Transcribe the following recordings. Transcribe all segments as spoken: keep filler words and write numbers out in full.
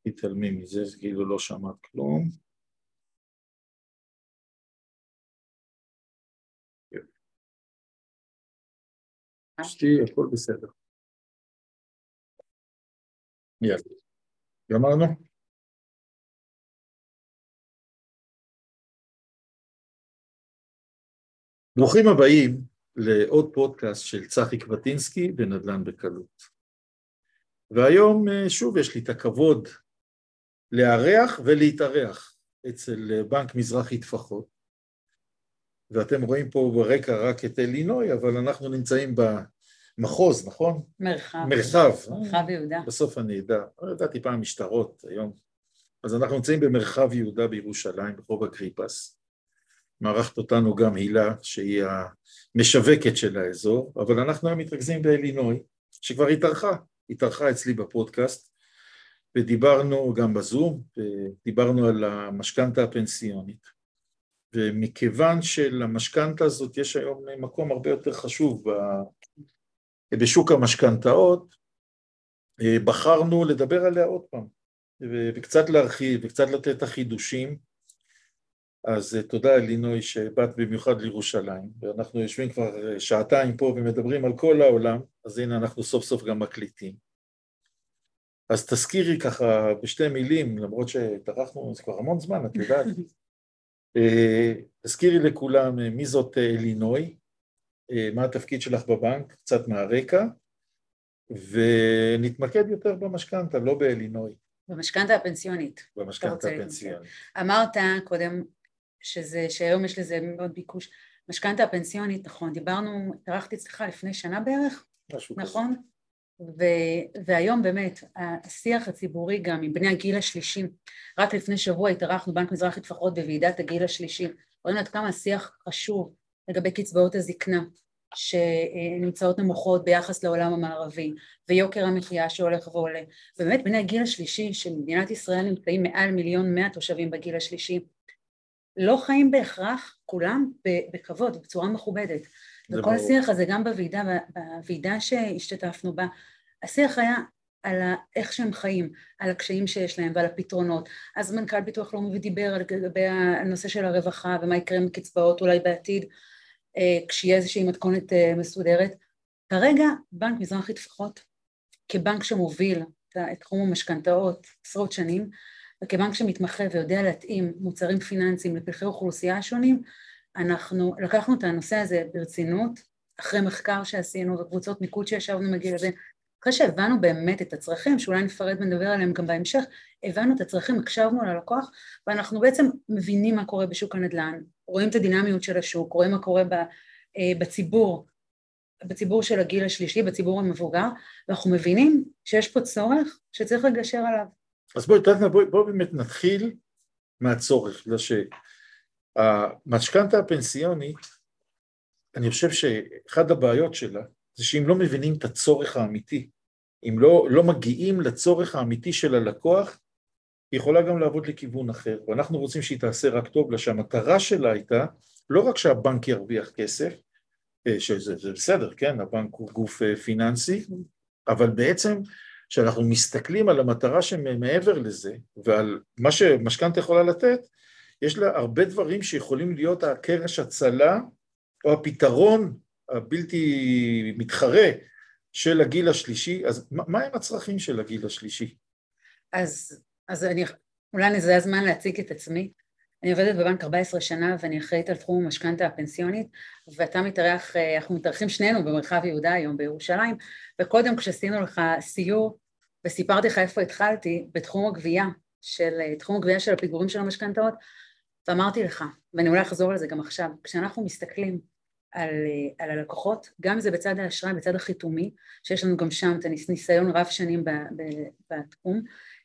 תתעלמי מזה, זה כאילו לא שמעת כלום. שתי, הכל בסדר. יאללה, גמרנו? ברוכים הבאים לעוד פודקאסט של צחי קבטינסקי בנדל"ן בקלות. והיום שוב יש לי את הכבוד לארח ולהתארח אצל בנק מזרחי טפחות. ואתם רואים פה ברקע רק את אלינוי, אבל אנחנו נמצאים במחוז, נכון? מרחב. מרחב. מרחב יהודה. בסוף אני אדע. לא ידעתי פעם משטרות היום. אז אנחנו נמצאים במרחב יהודה בירושלים, ברחוב אגריפס. מערכת אותנו גם הילה, שהיא המשווקת של האזור, אבל אנחנו היום מתרכזים באלינוי, שכבר התארחה, התארחה אצלי בפודקאסט, ודיברנו גם בזום, ודיברנו על המשכנתא הפנסיונית. ומכיוון שלמשכנתא הזאת יש היום מקום הרבה יותר חשוב בשוק המשכנתאות, בחרנו לדבר עליה עוד פעם, וקצת להרחיב, וקצת לתת החידושים. אז תודה אלינוי שבאת במיוחד לירושלים, ואנחנו יושבים כבר שעתיים פה ומדברים על כל העולם, אז הנה אנחנו סוף סוף גם מקליטים. אז תזכירי ככה בשתי מילים, למרות שטרחנו, זה כבר המון זמן, את יודעת. תזכירי לכולם מי זאת אלינוי, מה התפקיד שלך בבנק, קצת מהרקע, ונתמקד יותר במשכנתא, לא באלינוי. במשכנתא הפנסיונית. במשכנתא הפנסיונית. אמרת קודם שזה, שהיום יש לזה מאוד ביקוש. משכנתא הפנסיונית, נכון, דיברנו, התארחתי אצלך לפני שנה בערך, נכון? ו- והיום באמת, השיח הציבורי גם מבני הגיל השלישי, רק לפני שבוע התארחנו בנק מזרחי טפחות בוועידת הגיל השלישי, רואים עד כמה השיח חשוב לגבי קצבאות הזקנה, שנמצאות נמוכות ביחס לעולם המערבי, ויוקר המחיה שהולך ועולה, ובאמת בני הגיל השלישי של מדינת ישראל נמצאים מעל מיליון מאה תושבים בגיל השלישי, לא חיים בהכרח כולם בכבוד, בצורה מכובדת, וכל השיח הזה גם בוועידה, בוועידה שהשתתפנו בה, השיח היה על איך שהם חיים, על הקשיים שיש להם ועל הפתרונות. אז מנכ"ל ביטוח לאומי דיבר לגבי הנושא של הרווחה ומה יקרה עם קצבאות אולי בעתיד, כשיהיה איזושהי מתכונת מסודרת. כרגע בנק מזרחי טפחות, כבנק שמוביל את תחום המשכנתאות עשרות שנים, וכבנק שמתמחה ויודע להתאים מוצרים פיננסיים לפלחי אוכלוסייה השונים, אנחנו לקחנו את הנושא הזה ברצינות, אחרי מחקר שעשינו וקבוצות מיקוד שישבנו מגיל לזה, אחרי שהבנו באמת את הצרכים, שאולי נפרד ונדבר עליהם גם בהמשך, הבנו את הצרכים, הקשבנו על הלקוח, ואנחנו בעצם מבינים מה קורה בשוק הנדל"ן, רואים את הדינמיות של השוק, רואים מה קורה בציבור, בציבור של הגיל השלישי, בציבור המבוגר, ואנחנו מבינים שיש פה צורך שצריך לגשר עליו. אז בואי, בואי, בואי באמת נתחיל מהצורך, המשכנתא הפנסיונית, אני חושב שאחד הבעיות שלה, זה שאם לא מבינים את הצורך האמיתי, אם לא, לא מגיעים לצורך האמיתי של הלקוח, היא יכולה גם לעבוד לכיוון אחר, ואנחנו רוצים שהיא תעשה רק טוב לה, שהמטרה שלה הייתה, לא רק שהבנק ירוויח כסף, שזה זה בסדר, כן, הבנק הוא גוף פיננסי, אבל בעצם שאנחנו מסתכלים על המטרה שמעבר לזה, ועל מה שמשכנתא יכולה לתת, יש לה הרבה דברים שיכולים להיות הקרש הצלה, או הפתרון הבלתי מתחרה של הגיל השלישי. אז מה הם הצרכים של הגיל השלישי? אז, אז אני, אולי זה הזמן להציג את עצמי. אני עובדת בבנק ארבע עשרה שנה, ואני אחראית על תחום המשכנתא הפנסיונית, ואתה מתארח, אנחנו מתארחים שנינו במרחב יהודה היום בירושלים, וקודם כשעשינו לך סיור, וסיפרתי לך איפה התחלתי, בתחום הגבייה, של תחום הגבייה של הפיגורים של המשכנתאות, ואמרתי לך, ואני אולי אחזור על זה גם עכשיו, כשאנחנו מסתכלים על, על הלקוחות, גם זה בצד האשראי, בצד החיתומי, שיש לנו גם שם את הניסיון רב שנים בתחום,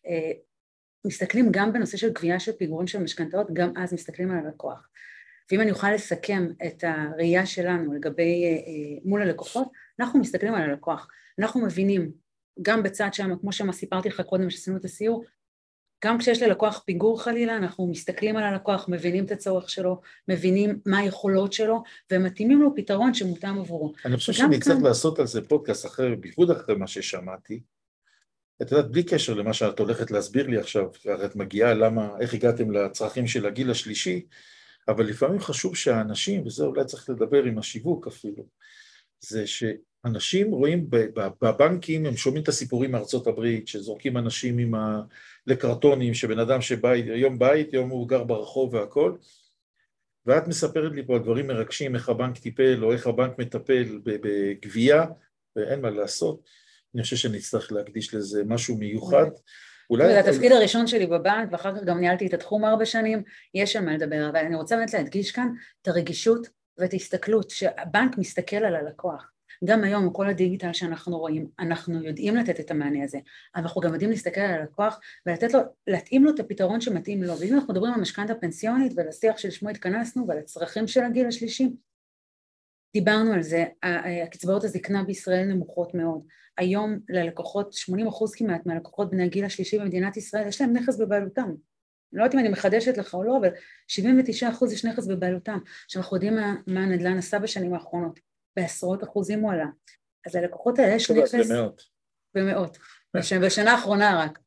מסתכלים גם בנושא של גבייה של פיגורים של משכנתאות, גם אז מסתכלים על הלקוח. ואם אני אוכל לסכם את הראייה שלנו לגבי מול הלקוחות, אנחנו מסתכלים על הלקוח, אנחנו מבינים, גם בצד שם, כמו שמה סיפרתי לך קודם שעשינו את הסיור, גם כשיש ללקוח פיגור חלילה, אנחנו מסתכלים על הלקוח, מבינים את הצורך שלו, מבינים מה היכולות שלו, ומתאימים לו פתרון שמותאם עבורו. אני חושב שאני צריך לעשות על זה פודקאסט אחר, בייחוד אחרי מה ששמעתי, את יודעת, בלי קשר למה שאת הולכת להסביר לי עכשיו, את מגיעה למה, איך הגעתם לצרכים של הגיל השלישי, אבל לפעמים חשוב שהאנשים, וזה אולי צריך לדבר עם השיווק אפילו, זה שאנשים רואים בבנקים, הם שומעים את הסיפורים מארצות הברית, שזורקים אנשים עם ה... לקרטונים, שבן אדם שבית, יום בית, יום הוא גר ברחוב והכל, ואת מספרת לי פה על דברים מרגשים, איך הבנק טיפל, או איך הבנק מטפל בגבייה, ואין מה לעשות. אני חושב שנצטרך להקדיש לזה משהו מיוחד. זה התפקיד הראשון שלי בבנק, ואחר כך גם ניהלתי את התחום ארבע שנים, יש על מה לדבר, אבל אני רוצה באמת להדגיש כאן את הרגישות ואת ההסתכלות, שהבנק מסתכל על הלקוח. גם היום, כל הדיגיטל שאנחנו רואים, אנחנו יודעים לתת את המענה הזה, אבל אנחנו גם יודעים להסתכל על הלקוח, ולתת לו, להתאים לו את הפתרון שמתאים לו, ואם אנחנו מדברים על משכנתא פנסיונית, ועל השיח שלשמו התכנסנו, ועל הצרכים של הגיל השלישי, דיברנו על זה, הקצבאות הזקנה בישראל נמוכות מאוד, היום ללקוחות, שמונים אחוז כמעט מהלקוחות בני הגיל השלישי במדינת ישראל, יש להם נכס בבעלותם, לא יודעת אם אני מחדשת לך או לא, אבל שבעים ותשעה אחוז יש נכס בבעלותם, שאנחנו יודעים מה, מה הנדל"ן עשה בשנים האחרונות, בעשרות אחוזים הוא עלה, אז ללקוחות האלה יש נכס, במאות, במאות, בשנה האחרונה רק,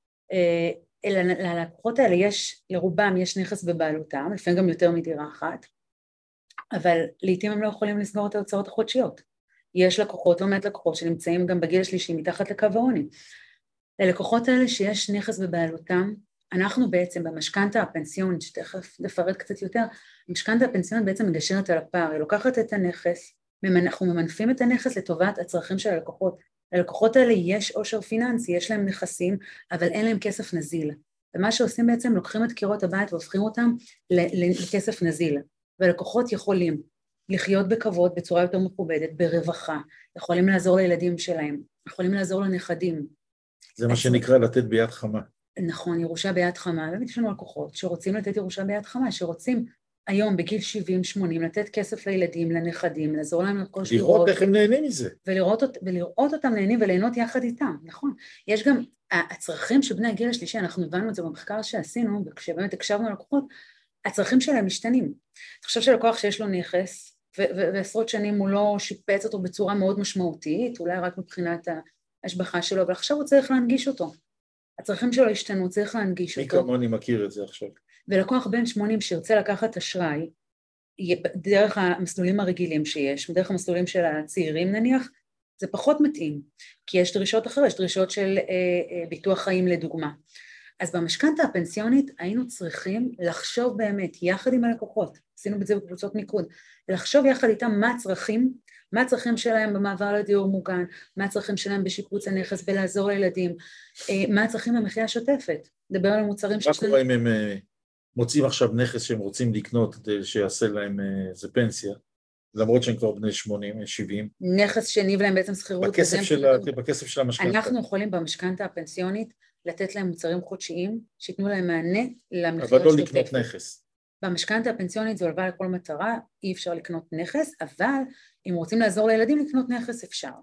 ללקוחות האלה יש, לרובם יש נכס בבעלותם, לפעמים גם יותר מדירה אחת, אבל לעתים הם לא יכולים לסגור את ההוצאות החודשיות. יש לקוחות, לא מעט לקוחות, שנמצאים גם בגיל השלישי מתחת לקו העוני. ללקוחות האלה שיש נכס בבעלותם, אנחנו בעצם במשכנתא הפנסיונית, שתכף נפרט קצת יותר, המשכנתא הפנסיונית בעצם מגשרת על הפער, היא לוקחת את הנכס, אנחנו ממנפים את הנכס לטובת הצרכים של הלקוחות. ללקוחות האלה יש עושר פיננסי, יש להם נכסים, אבל אין להם כסף נזיל. ומה שעושים בעצם, לוקחים את קירות הבית והופכים אותם לכסף נזיל. ולקוחות יכולים לחיות בכבוד בצורה יותר מכובדת, ברווחה, יכולים לעזור לילדים שלהם, יכולים לעזור לנכדים. זה מה שנקרא לתת ביד חמה. נכון, ירושה ביד חמה, באמת יש לנו לקוחות שרוצים לתת ירושה ביד חמה, שרוצים היום בגיל שבעים שמונים לתת כסף לילדים, לנכדים, לעזור להם לרכוש דירות. לראות איך הם נהנים מזה. ולראות, ולראות אותם נהנים וליהנות יחד איתם, נכון. יש גם הצרכים של בני הגיל השלישי, אנחנו הבנו את זה במחקר שעשינו, וכשבאמת הקשבנו ללקוחות, הצרכים שלהם משתנים. אתה חושב שלקוח שיש לו נכס, ועשרות שנים הוא לא שיפץ אותו בצורה מאוד משמעותית, אולי רק מבחינת ההשבחה שלו, אבל עכשיו הוא צריך להנגיש אותו. הצרכים שלו השתנו, צריך להנגיש אותו. מי כמוני מכיר את זה עכשיו. ולקוח בן שמונים שירצה לקחת אשראי, דרך המסלולים הרגילים שיש, דרך המסלולים של הצעירים נניח, זה פחות מתאים, כי יש דרישות אחרות, יש דרישות של אה, ביטוח חיים לדוגמה. אז במשכנתא הפנסיונית היינו צריכים לחשוב באמת יחד עם הלקוחות, עשינו בזה בקבוצות מיקוד, לחשוב יחד איתם מה הצרכים, מה הצרכים שלהם במעבר לדיור מוגן, מה הצרכים שלהם בשיפוץ הנכס ולעזור לילדים, מה הצרכים במחיה השוטפת, לדבר על המוצרים שלהם. מה קורה אם הם מוצאים עכשיו נכס שהם רוצים לקנות כדי שיעשה להם איזה פנסיה, למרות שהם כבר בני שמונים, שבעים. נכס שניב להם בעצם שכירות. בכסף של, בכסף של המשכנתא. אנחנו יכולים במשכנתא הפנסיונית לתת להם מוצרים חודשיים, שיתנו להם מענה למחיר השוטף. אבל לא לקנות נכס. במשכנתא הפנסיונית זו הלוואה לכל מטרה, אי אפשר לקנות נכס, אבל אם רוצים לעזור לילדים לקנות נכס אפשר.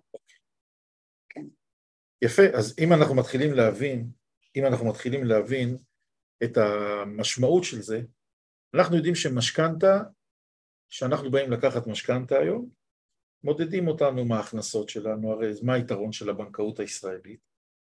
כן. יפה, אז אם אנחנו מתחילים להבין, אם אנחנו מתחילים להבין את המשמעות של זה, אנחנו יודעים שמשכנתא, שאנחנו באים לקחת משכנתא היום, מודדים אותנו מה ההכנסות שלנו, הרי מה היתרון של הבנקאות הישראלית,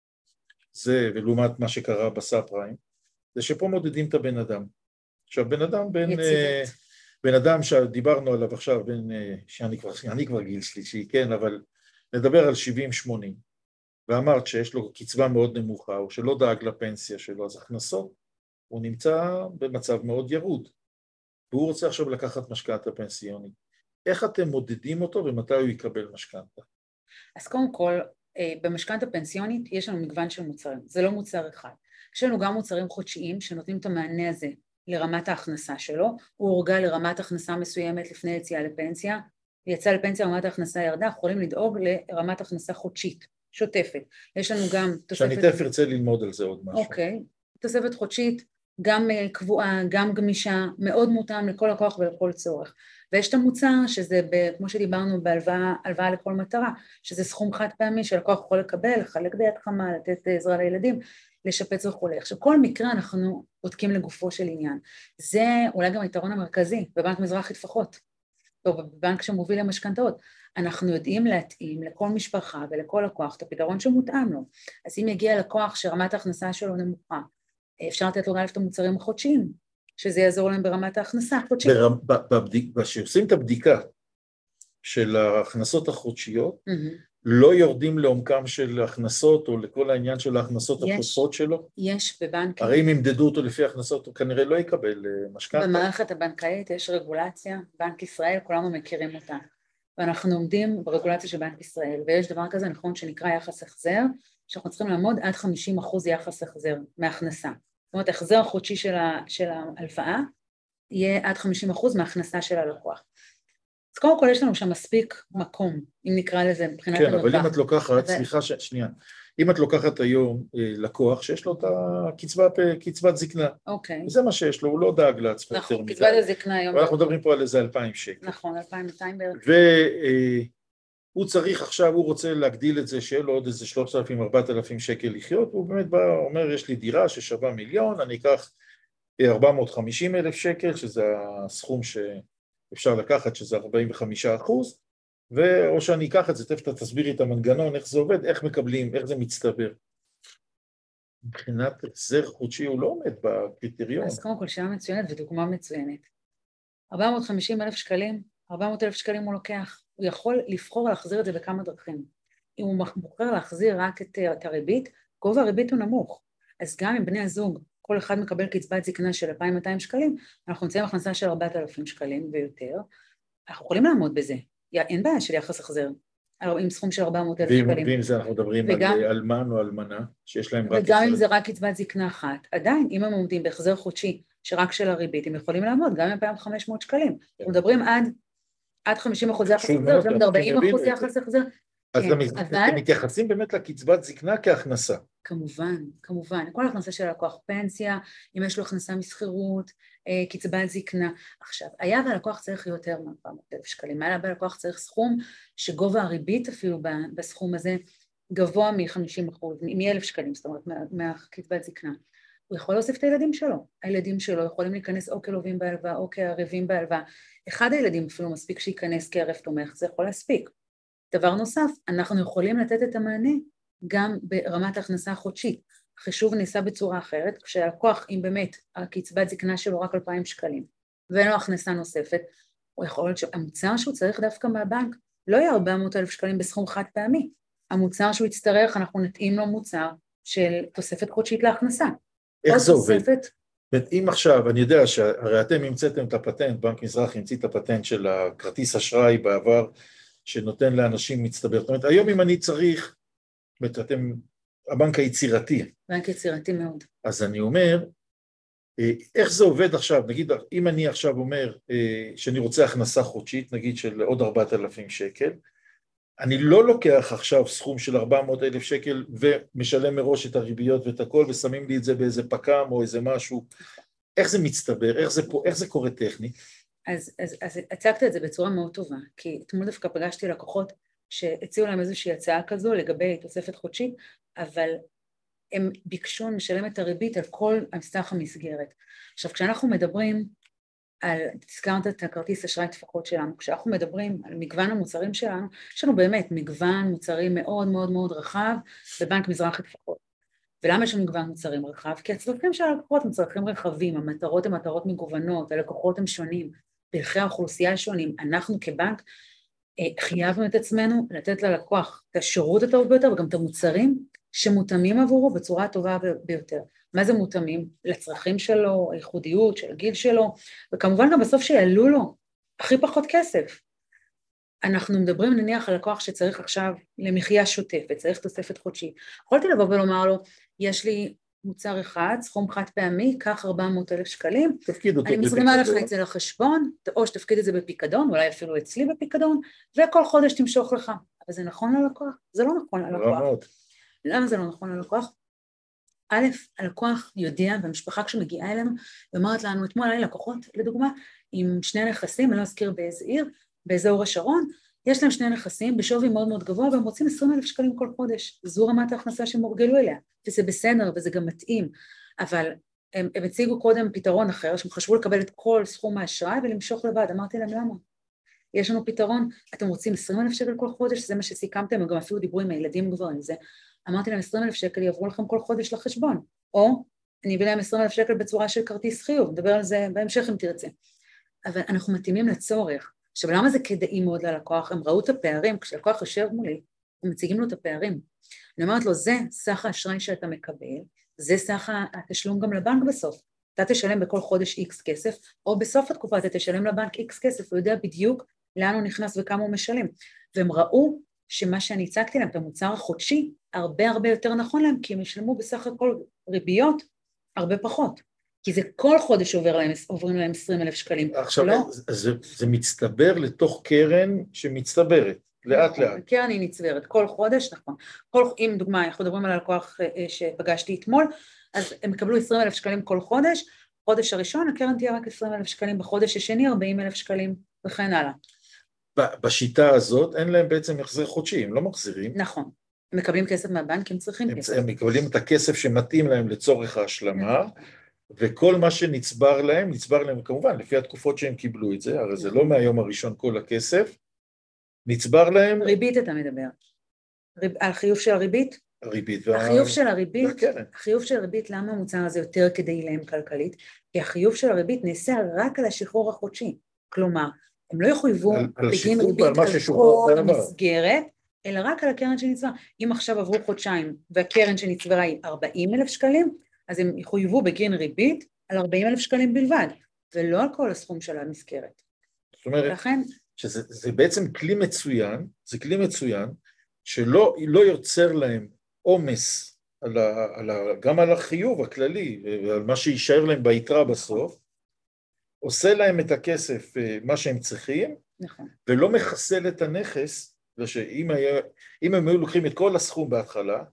זה ולעומת מה שקרה בסאב פריים, זה שפה מודדים את הבן אדם. עכשיו בן אדם, בן, בן אדם שדיברנו עליו עכשיו, בן, שאני כבר, אני כבר גיל שלישי, כן, אבל נדבר על שבעים שמונים, ואמרת שיש לו קצבה מאוד נמוכה, או שלא דאג לפנסיה שלו, אז הכנסות, הוא נמצא במצב מאוד ירוד, והוא רוצה עכשיו לקחת משכנתא פנסיונית. איך אתם מודדים אותו ומתי הוא יקבל משכנתא? אז קודם כל, במשכנתא פנסיונית יש לנו מגוון של מוצרים, זה לא מוצר אחד. יש לנו גם מוצרים חודשיים שנותנים את המענה הזה לרמת ההכנסה שלו, הוא הורגל לרמת הכנסה מסוימת לפני יציאה לפנסיה, יצא לפנסיה רמת ההכנסה ירדה, יכולים לדאוג לרמת הכנסה חודשית, שוטפת. יש לנו גם תוספת... שאני תכף ארצה ללמוד על זה עוד משהו. אוקיי, תוספת חודשית, גם קבועה, גם גמישה, מאוד מותאם לכל לקוח ולכל צורך. ויש את המוצר שזה, ב, כמו שדיברנו, בהלוואה לכל מטרה, שזה סכום חד פעמי שלקוח יכול לקבל, לחלק ביד חמה, לתת עזרה לילדים, לשפץ וכו'. עכשיו, כל מקרה אנחנו בודקים לגופו של עניין. זה אולי גם היתרון המרכזי, בבנק מזרחי לפחות, או בבנק שמוביל למשכנתאות. אנחנו יודעים להתאים לכל משפחה ולכל לקוח את הפתרון שמותאם לו. אז אם יגיע לקוח שרמת ההכנסה שלו נמוכה, אפשר לתת לו גם את המוצרים החודשיים, שזה יעזור להם ברמת ההכנסה החודשית. כשעושים את הבדיקה של ההכנסות החודשיות, לא יורדים לעומקם של הכנסות, או לכל העניין של ההכנסות השוטפות שלו? יש בבנקים. הרי אם ימדדו אותו לפי הכנסות, הוא כנראה לא יקבל משכנתא. במערכת הבנקאית יש רגולציה, בנק ישראל, כולנו מכירים אותה. ואנחנו עומדים ברגולציה של בנק ישראל, ויש דבר כזה נכון שנקרא יחס החזר, שאנחנו צריכים לעמוד עד חמישים אחוז יחס החזר מההכנסה. זאת אומרת, החזר החודשי של, ה, של ההלוואה יהיה עד חמישים אחוז מההכנסה של הלקוח. אז קודם כל יש לנו שם מספיק מקום, אם נקרא לזה מבחינת כן, המרווח. אבל אם את לוקחת, סליחה ש... שנייה, אם את לוקחת היום לקוח שיש לו את הקצבה, קצבת זקנה, אוקיי. זה מה שיש לו, הוא לא דאג לעצמו. נכון, קצבת הזקנה היום. ואנחנו מדברים פה על איזה אלפיים שקל. נכון, אלפיים מאתיים בערך. והוא צריך עכשיו, הוא רוצה להגדיל את זה, שיהיה לו עוד איזה שלושת אלפים ארבעת אלפים שקל לחיות, הוא באמת בא, אומר, יש לי דירה ששווה מיליון, אני אקח ארבע מאות וחמישים אלף שקל, שזה הסכום שאפשר לקחת, שזה ארבעים וחמישה אחוז, ואו שאני אקח את זה, תכף תסבירי את המנגנון, איך זה עובד, איך מקבלים, איך זה מצטבר. מבחינת החזר חודשי הוא לא עומד בקריטריון. אז קודם כל שאלה מצוינת ודוגמה מצוינת. ארבע מאות וחמישים אלף שקלים, ארבע מאות אלף שקלים הוא לוקח, הוא יכול לבחור להחזיר את זה בכמה דרכים. אם הוא בוחר להחזיר רק את, את הריבית, גובה הריבית הוא נמוך. אז גם אם בני הזוג, כל אחד מקבל קצבת זקנה של אלפיים ומאתיים שקלים, אנחנו נמצאים הכנסה של ארבעת אלפים שקלים ויותר, אנחנו יכולים לעמוד בזה. אין בעיה של יחס החזר, עם סכום של ארבע מאות אלף שקלים. ואם זה אנחנו מדברים וגם, על אלמן או אלמנה, שיש להם רק... וגם אם זה רק קצבת זקנה אחת, עדיין, אם הם עומדים בהחזר חודשי, שרק של הריבית, הם יכולים לעמוד גם אלפיים וחמש מאות שקלים. אנחנו מדברים עד, עד חמישים אחוז יחס החזר, גם ארבעים אחוז יחס החזר. אז אתם מתייחסים באמת לקצבת זקנה כהכנסה. כמובן, כמובן. כל הכנסה של הלקוח, פנסיה, אם יש לו הכנסה מסחירות, קצבת זקנה. עכשיו, היה והלקוח צריך יותר מ-ארבע מאות אלף שקלים, היה והלקוח צריך סכום שגובה הריבית אפילו בסכום הזה גבוה מ-חמישים אחוז, מ-אלף שקלים, זאת אומרת, מהקצבת זקנה. הוא יכול להוסיף את הילדים שלו. הילדים שלו יכולים להיכנס או כלווים בהלוואה או כערבים בהלוואה. אחד הילדים אפילו מספיק שייכנס כערב תומך, זה יכול להספיק. דבר נוסף, אנחנו יכולים לתת את המענה גם ברמת ההכנסה החודשית. החישוב נעשה בצורה אחרת, כשהלקוח, אם באמת הקצבת זקנה שלו רק אלפיים שקלים, ואין לו הכנסה נוספת, הוא יכול להיות שהמוצר שהוא צריך דווקא מהבנק, לא יהיה ארבע מאות אלף שקלים בסכום חד פעמי. המוצר שהוא יצטרך, אנחנו נתאים לו מוצר של תוספת חודשית להכנסה. איך זה עובד? אם עכשיו, אני יודע שהרי אתם המצאתם את הפטנט, בנק מזרחי המציא את הפטנט של הכרטיס אשראי בעבר, שנותן לאנשים מצטבר. זאת אומרת, היום אם אני צריך, אתם, הבנק היצירתי. בנק יצירתי מאוד. אז אני אומר, איך זה עובד עכשיו? נגיד, אם אני עכשיו אומר שאני רוצה הכנסה חודשית, נגיד של עוד ארבעת אלפים שקל, אני לא לוקח עכשיו סכום של ארבע מאות אלף שקל ומשלם מראש את הריביות ואת הכל, ושמים לי את זה באיזה פקם או איזה משהו. איך זה מצטבר? איך זה, פה, איך זה קורה טכני? אז, אז, אז הצגת את זה בצורה מאוד טובה, כי אתמול דווקא פגשתי לקוחות שהציעו להם איזושהי הצעה כזו לגבי תוספת חודשית, אבל הם ביקשו לשלם את הריבית על כל המסך המסגרת. עכשיו, כשאנחנו מדברים על, תזכרת את הכרטיס אשראי טפחות שלנו, כשאנחנו מדברים על מגוון המוצרים שלנו, יש לנו באמת מגוון מוצרים מאוד מאוד מאוד רחב בבנק מזרחי טפחות. ולמה יש לנו מגוון מוצרים רחב? כי הצרכים של הלקוחות הם צרכים רחבים, המטרות הן מטרות מגוונות, הלקוחות הם שונים, פרחי האוכלוסייה שונים. אנחנו כבנק חייבנו את עצמנו לתת ללקוח את השירות הטוב ביותר וגם את המוצרים שמותאמים עבורו בצורה הטובה ביותר. מה זה מותאמים? לצרכים שלו, הייחודיות של הגיל שלו, וכמובן גם בסוף שיעלו לו הכי פחות כסף. אנחנו מדברים נניח על לקוח שצריך עכשיו למחיה שוטפת, צריך תוספת חודשית. יכולתי לבוא ולומר לו, יש לי מוצר אחד, סכום חד פעמי, קח ארבע מאות אלף שקלים, אני מסרימה לך את זה לחשבון, או שתפקיד את זה בפיקדון, אולי אפילו אצלי בפיקדון, וכל חודש תמשוך לך. אבל זה נכון ללקוח? זה לא נכון ללקוח. למה זה לא נכון ללקוח? א', הלקוח יודע, והמשפחה כשמגיעה אלינו, ואומרת לנו, אתמול היה לי לקוחות, לדוגמה, עם שני נכסים, אני לא אזכיר באיזה עיר, באזור השרון, יש להם שני נכסים בשווי מאוד מאוד גבוה, והם רוצים עשרים אלף שקלים כל חודש. זו רמת ההכנסה שהם הורגלו אליה, וזה בסדר, וזה גם מתאים. אבל הם, הם הציגו קודם פתרון אחר, שהם חשבו לקבל את כל סכום האשראי ולמשוך לבד. אמרתי להם, למה? יש לנו פתרון, אתם רוצים עשרים אלף שקל כל חודש, זה מה שסיכמתם, הם גם אפילו דיברו עם הילדים כבר עם זה, אמרתי להם עשרים אלף שקל יעברו לכם כל חודש לחשבון, או אני אביא להם עשרים אלף שקל בצורה של כרטיס חיוב, נדבר על זה בהמשך אם תרצה, אבל אנחנו מתאימים לצורך. עכשיו למה זה כדאי מאוד ללקוח? הם ראו את הפערים, כשלקוח יושב מולי, הם מציגים לו את הפערים, אני אומרת לו, זה סך האשראי שאתה מקבל, זה סך התשלום גם לבנק בסוף, אתה תשלם בכל חודש X כסף, או בסוף התקופה אתה תשלם לבנק X כסף, הוא יודע בדיוק לאן הוא נכנס וכמה הוא משלם, והם ראו שמה שאני הצגתי להם, את המוצר החודשי, הרבה הרבה יותר נכון להם, כי הם ישלמו בסך הכל ריביות הרבה פחות, כי זה כל חודש עובר להם, עוברים להם עשרים אלף שקלים. עכשיו, לא? זה, זה מצטבר לתוך קרן שמצטברת, לאט נכון, לאט. קרן היא נצברת, כל חודש, נכון. כל, אם דוגמה, אנחנו מדברים על הלקוח שפגשתי אתמול, אז הם יקבלו עשרים אלף שקלים כל חודש, חודש הראשון, הקרן תהיה רק עשרים אלף שקלים, בחודש השני ארבעים אלף שקלים, וכן הלאה. בשיטה הזאת אין להם בעצם החזר חודשי, הם לא מחזירים. נכון, הם מקבלים כסף מהבנק, הם צריכים הם, כסף. הם מקבלים את הכסף שמתאים להם לצורך ההשלמה, וכל מה שנצבר להם, נצבר להם כמובן, לפי התקופות שהם קיבלו את זה, הרי זה לא מהיום הראשון כל הכסף, נצבר להם... ריבית אתה מדבר, ריב, על חיוב של הריבית? הריבית. החיוב של הריבית, והקרן. החיוב של הריבית, למה המוצר הזה יותר כדאי להם כלכלית? כי החיוב של הריבית נעשה רק על השחרור החודשי, כלומר, הם לא יחויבו בגין ריבית על כל המסגרת, אלא רק על הקרן שנצברה. אם עכשיו עברו חודשיים והקרן שנצברה היא ארבעים אלף שקלים, אז הם יחויבו בגין ריבית על ארבעים אלף שקלים בלבד, ולא על כל הסכום של המסגרת. זאת אומרת, לכן, שזה זה בעצם כלי מצוין, זה כלי מצוין, שלא לא יוצר להם עומס על ה, על ה, גם על החיוב הכללי, ועל מה שישאר להם ביתרה בסוף, עושה להם את הכסף מה שהם צריכים, נכון. ולא מחסל את הנכס, ושאם היה, אם הם היו לוקחים את כל הסכום בהתחלה,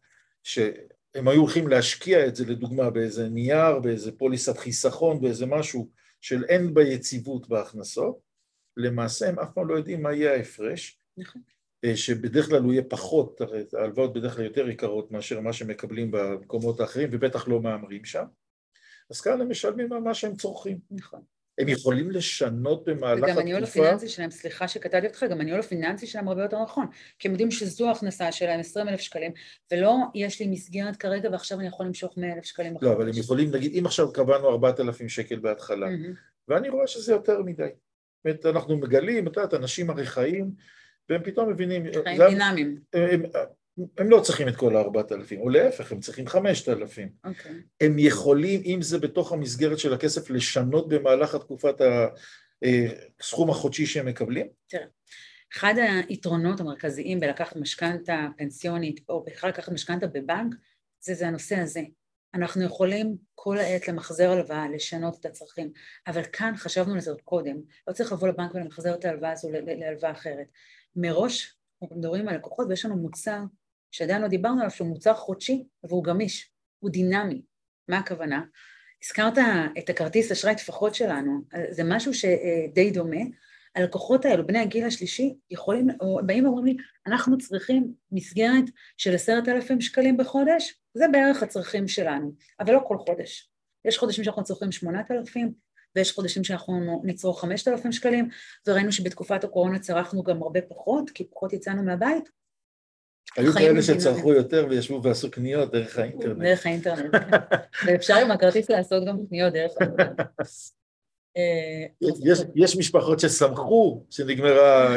שהם היו הולכים להשקיע את זה לדוגמה באיזה נייר, באיזה פוליסת חיסכון, באיזה משהו של אין ביציבות בהכנסות, למעשה הם אף פעם לא יודעים מה יהיה ההפרש, נכון. שבדרך כלל הוא יהיה פחות, ההלוואות בדרך כלל יותר יקרות מאשר מה שמקבלים במקומות האחרים, ובטח לא מאמרים שם, אז כאן הם משלמים על מה שהם צורכים. נכון. הם יכולים לשנות במהלך התקופה. וגם הניהול הפיננסי שלהם, סליחה שקטעתי אותך, גם הניהול הפיננסי שלהם הרבה יותר נכון, כי הם יודעים שזו ההכנסה שלהם עשרים אלף שקלים, ולא יש לי מסגרת כרגע ועכשיו אני יכול למשוך מאה אלף שקלים בחודש. לא, אבל הם יכולים, נגיד, אם עכשיו קבענו ארבעת אלפים שקל בהתחלה, ואני רואה שזה יותר מדי. אנחנו מגלים, את יודעת, אנשים הרי חיים, והם פתאום מבינים... חיים דינמיים. הם, הם לא צריכים את כל הארבעת אלפים, או להפך, הם צריכים חמשת אלפים. אוקיי. הם יכולים, אם זה בתוך המסגרת של הכסף, לשנות במהלך התקופת הסכום החודשי שהם מקבלים? תראה, אחד היתרונות המרכזיים בלקחת משכנתה פנסיונית, או בכלל לקחת משכנתה בבנק, זה, זה הנושא הזה. אנחנו יכולים כל העת למחזר הלוואה, לשנות את הצרכים, אבל כאן חשבנו לזה עוד קודם, לא צריך לבוא לבנק ולמחזר את ההלוואה הזו להלוואה אחרת. מראש, אנחנו מדברים על לקוחות, ויש לנו מוצר, שעדיין לא דיברנו עליו, שהוא מוצר חודשי, והוא גמיש, הוא דינמי. מה הכוונה? הזכרת את הכרטיס אשראי טפחות שלנו, זה משהו שדי דומה, הלקוחות האלו, בני הגיל השלישי, יכולים, או באים ואומרים לי, אנחנו צריכים מסגרת של עשרת אלפים שקלים בחודש, זה בערך הצרכים שלנו, אבל לא כל חודש. יש חודשים שאנחנו צריכים שמונת אלפים, ויש חודשים שאנחנו נצרוך חמשת אלפים שקלים, וראינו שבתקופת הקורונה צרכנו גם הרבה פחות, כי פחות יצאנו מהבית. היו כאלה שצרכו יותר וישבו ועשו קניות דרך האינטרנט. דרך האינטרנט, ואפשר עם הכרטיס לעשות גם קניות דרך האינטרנט. יש, יש משפחות ששמחו שנגמר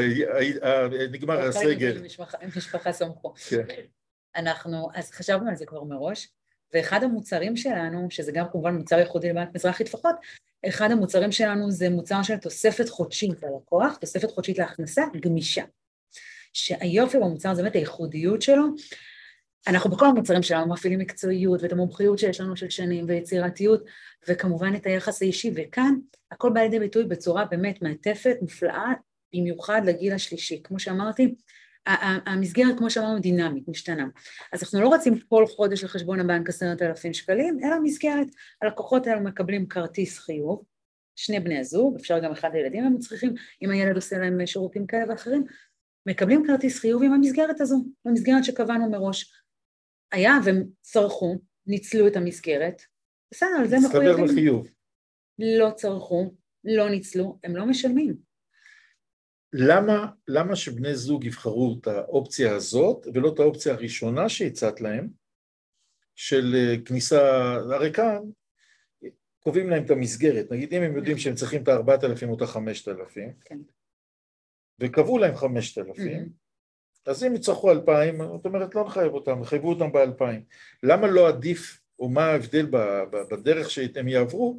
הסגר. משפחה שמחו. אנחנו, אז חשבנו על זה כבר מראש, ואחד המוצרים שלנו, שזה גם כמובן מוצר ייחודי לבנק מזרחי טפחות, אחד המוצרים שלנו זה מוצר של תוספת חודשית ללקוח, תוספת חודשית להכנסה גמישה. שהיופי במוצר זה באמת הייחודיות שלו, אנחנו בכל המוצרים שלנו מפעילים מקצועיות ואת המומחיות שיש לנו של שנים ויצירתיות, וכמובן את היחס האישי, וכאן הכל בא לידי ביטוי בצורה באמת מעטפת, מופלאה, במיוחד לגיל השלישי. כמו שאמרתי, המסגרת, כמו שאמרנו, דינמית, משתנה. אז אנחנו לא רוצים כל חודש לחשבון הבנק עשרת אלפים שקלים, אלא מסגרת. הלקוחות האלה מקבלים כרטיס חיוב, שני בני הזוג, אפשר גם אחד הילדים הם צריכים, אם הילד עושה להם שירותים כאלה ואחרים, מקבלים כרטיס חיוב עם המסגרת הזו, במסגרת שקבענו מראש. היה והם צרכו, ניצלו את המסגרת, בסדר, על זה מחויבים. מסתבר לחיוב. לא צרכו, לא ניצלו, הם לא משלמים. למה, למה שבני זוג יבחרו את האופציה הזאת, ולא את האופציה הראשונה שהצעת להם, של כניסה, הרי כאן, קובעים להם את המסגרת, נגיד אם הם יודעים שהם צריכים את ה-ארבעת אלפים או את ה-חמשת אלפים, כן. וקבעו להם חמשת אלפים, mm-hmm. אז אם יצטרכו אלפיים, זאת אומרת לא נחייב אותם, נחייבו אותם באלפיים. למה לא עדיף, או מה ההבדל בדרך שהם יעברו,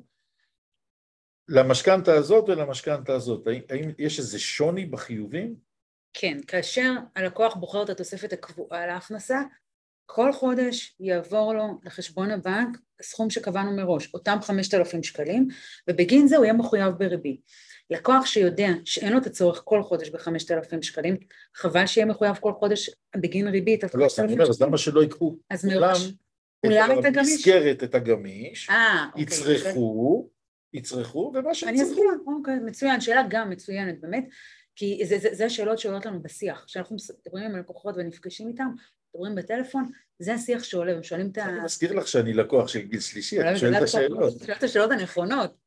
למשכנתה הזאת ולמשכנתה הזאת? האם יש איזה שוני בחיובים? כן, כאשר הלקוח בוחר את התוספת הקבועה להכנסה, כל חודש יעבור לו לחשבון הבנק סכום שקבענו מראש, אותם חמשת אלפים שקלים, ובגין זה הוא יהיה מחויב בריבית. לקוח שיודע שאין לו את הצורך כל חודש ב-חמשת אלפים שקלים, חבל שיהיה מחויב כל חודש בגין ריבית. לא, אני אומר, אז למה שלא יקחו? אז מראש, אולם את הגמיש. מסגרת את הגמיש, יצרכו, יצרכו, ומה שצריכו. אני אסביר, אוקיי, מצוין, שאלה גם מצוינת, באמת, כי זה, זה, זה השאלות שעולות לנו בשיח, כשאנחנו מדברים עם הלקוחות ונפגשים איתם, מדברים בטלפון, זה השיח שעולה, והם שואלים את ה... אני מזכיר לך שאני לקוח של גיל שלישי, אני שואל את השאלות. שואל את השאלות הנכונות,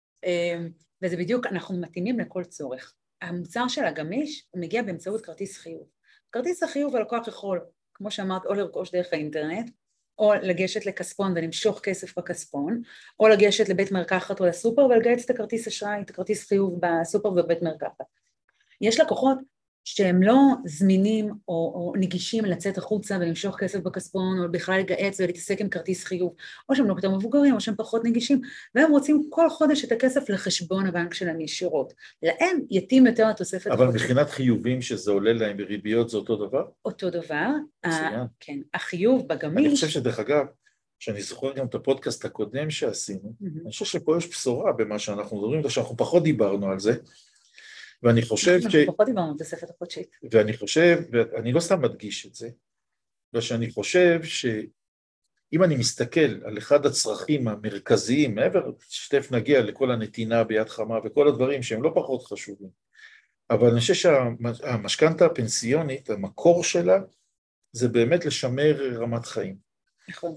וזה בדיוק, אנחנו מתאימים לכל צורך. המוצר של הגמיש, הוא מגיע באמצעות כרטיס חיוב. כרטיס החיוב הלקוח יכול, כמו שאמרת, או לרכוש דרך האינטרנט, או לגשת לכספון ולמשוך כסף בכספון, או לגשת לבית מרקחת או לסופר ולגייס את הכרטיס אשראי, את הכרטיס חיוב בסופר ובבית מרקחת. יש לקוחות שהם לא זמינים או, או נגישים לצאת החוצה ולמשוך כסף בכספון, או בכלל לגייס ולהתעסק עם כרטיס חיוב, או שהם לא יותר מבוגרים, או שהם פחות נגישים, והם רוצים כל חודש את הכסף לחשבון הבנק שלהם ישירות. להם יתאים יותר לתוספת. אבל מבחינת חיובים שזה עולה להם בריביות זה אותו דבר? אותו דבר, ה- כן, החיוב בגמיש. אני חושב שדרך אגב, שאני זוכר גם את הפודקאסט הקודם שעשינו, mm-hmm. אני חושב שפה יש בשורה במה שאנחנו מדברים, שאנחנו פחות דיברנו על זה, ואני חושב ש... אנחנו פחות דיברנו בתוספת החודשית. ואני חושב, ואני לא סתם מדגיש את זה, ושאני חושב שאם אני מסתכל על אחד הצרכים המרכזיים, מעבר, שתף נגיע לכל הנתינה ביד חמה וכל הדברים שהם לא פחות חשובים, אבל אני חושב שהמשכנתה הפנסיונית, המקור שלה, זה באמת לשמר רמת חיים. נכון.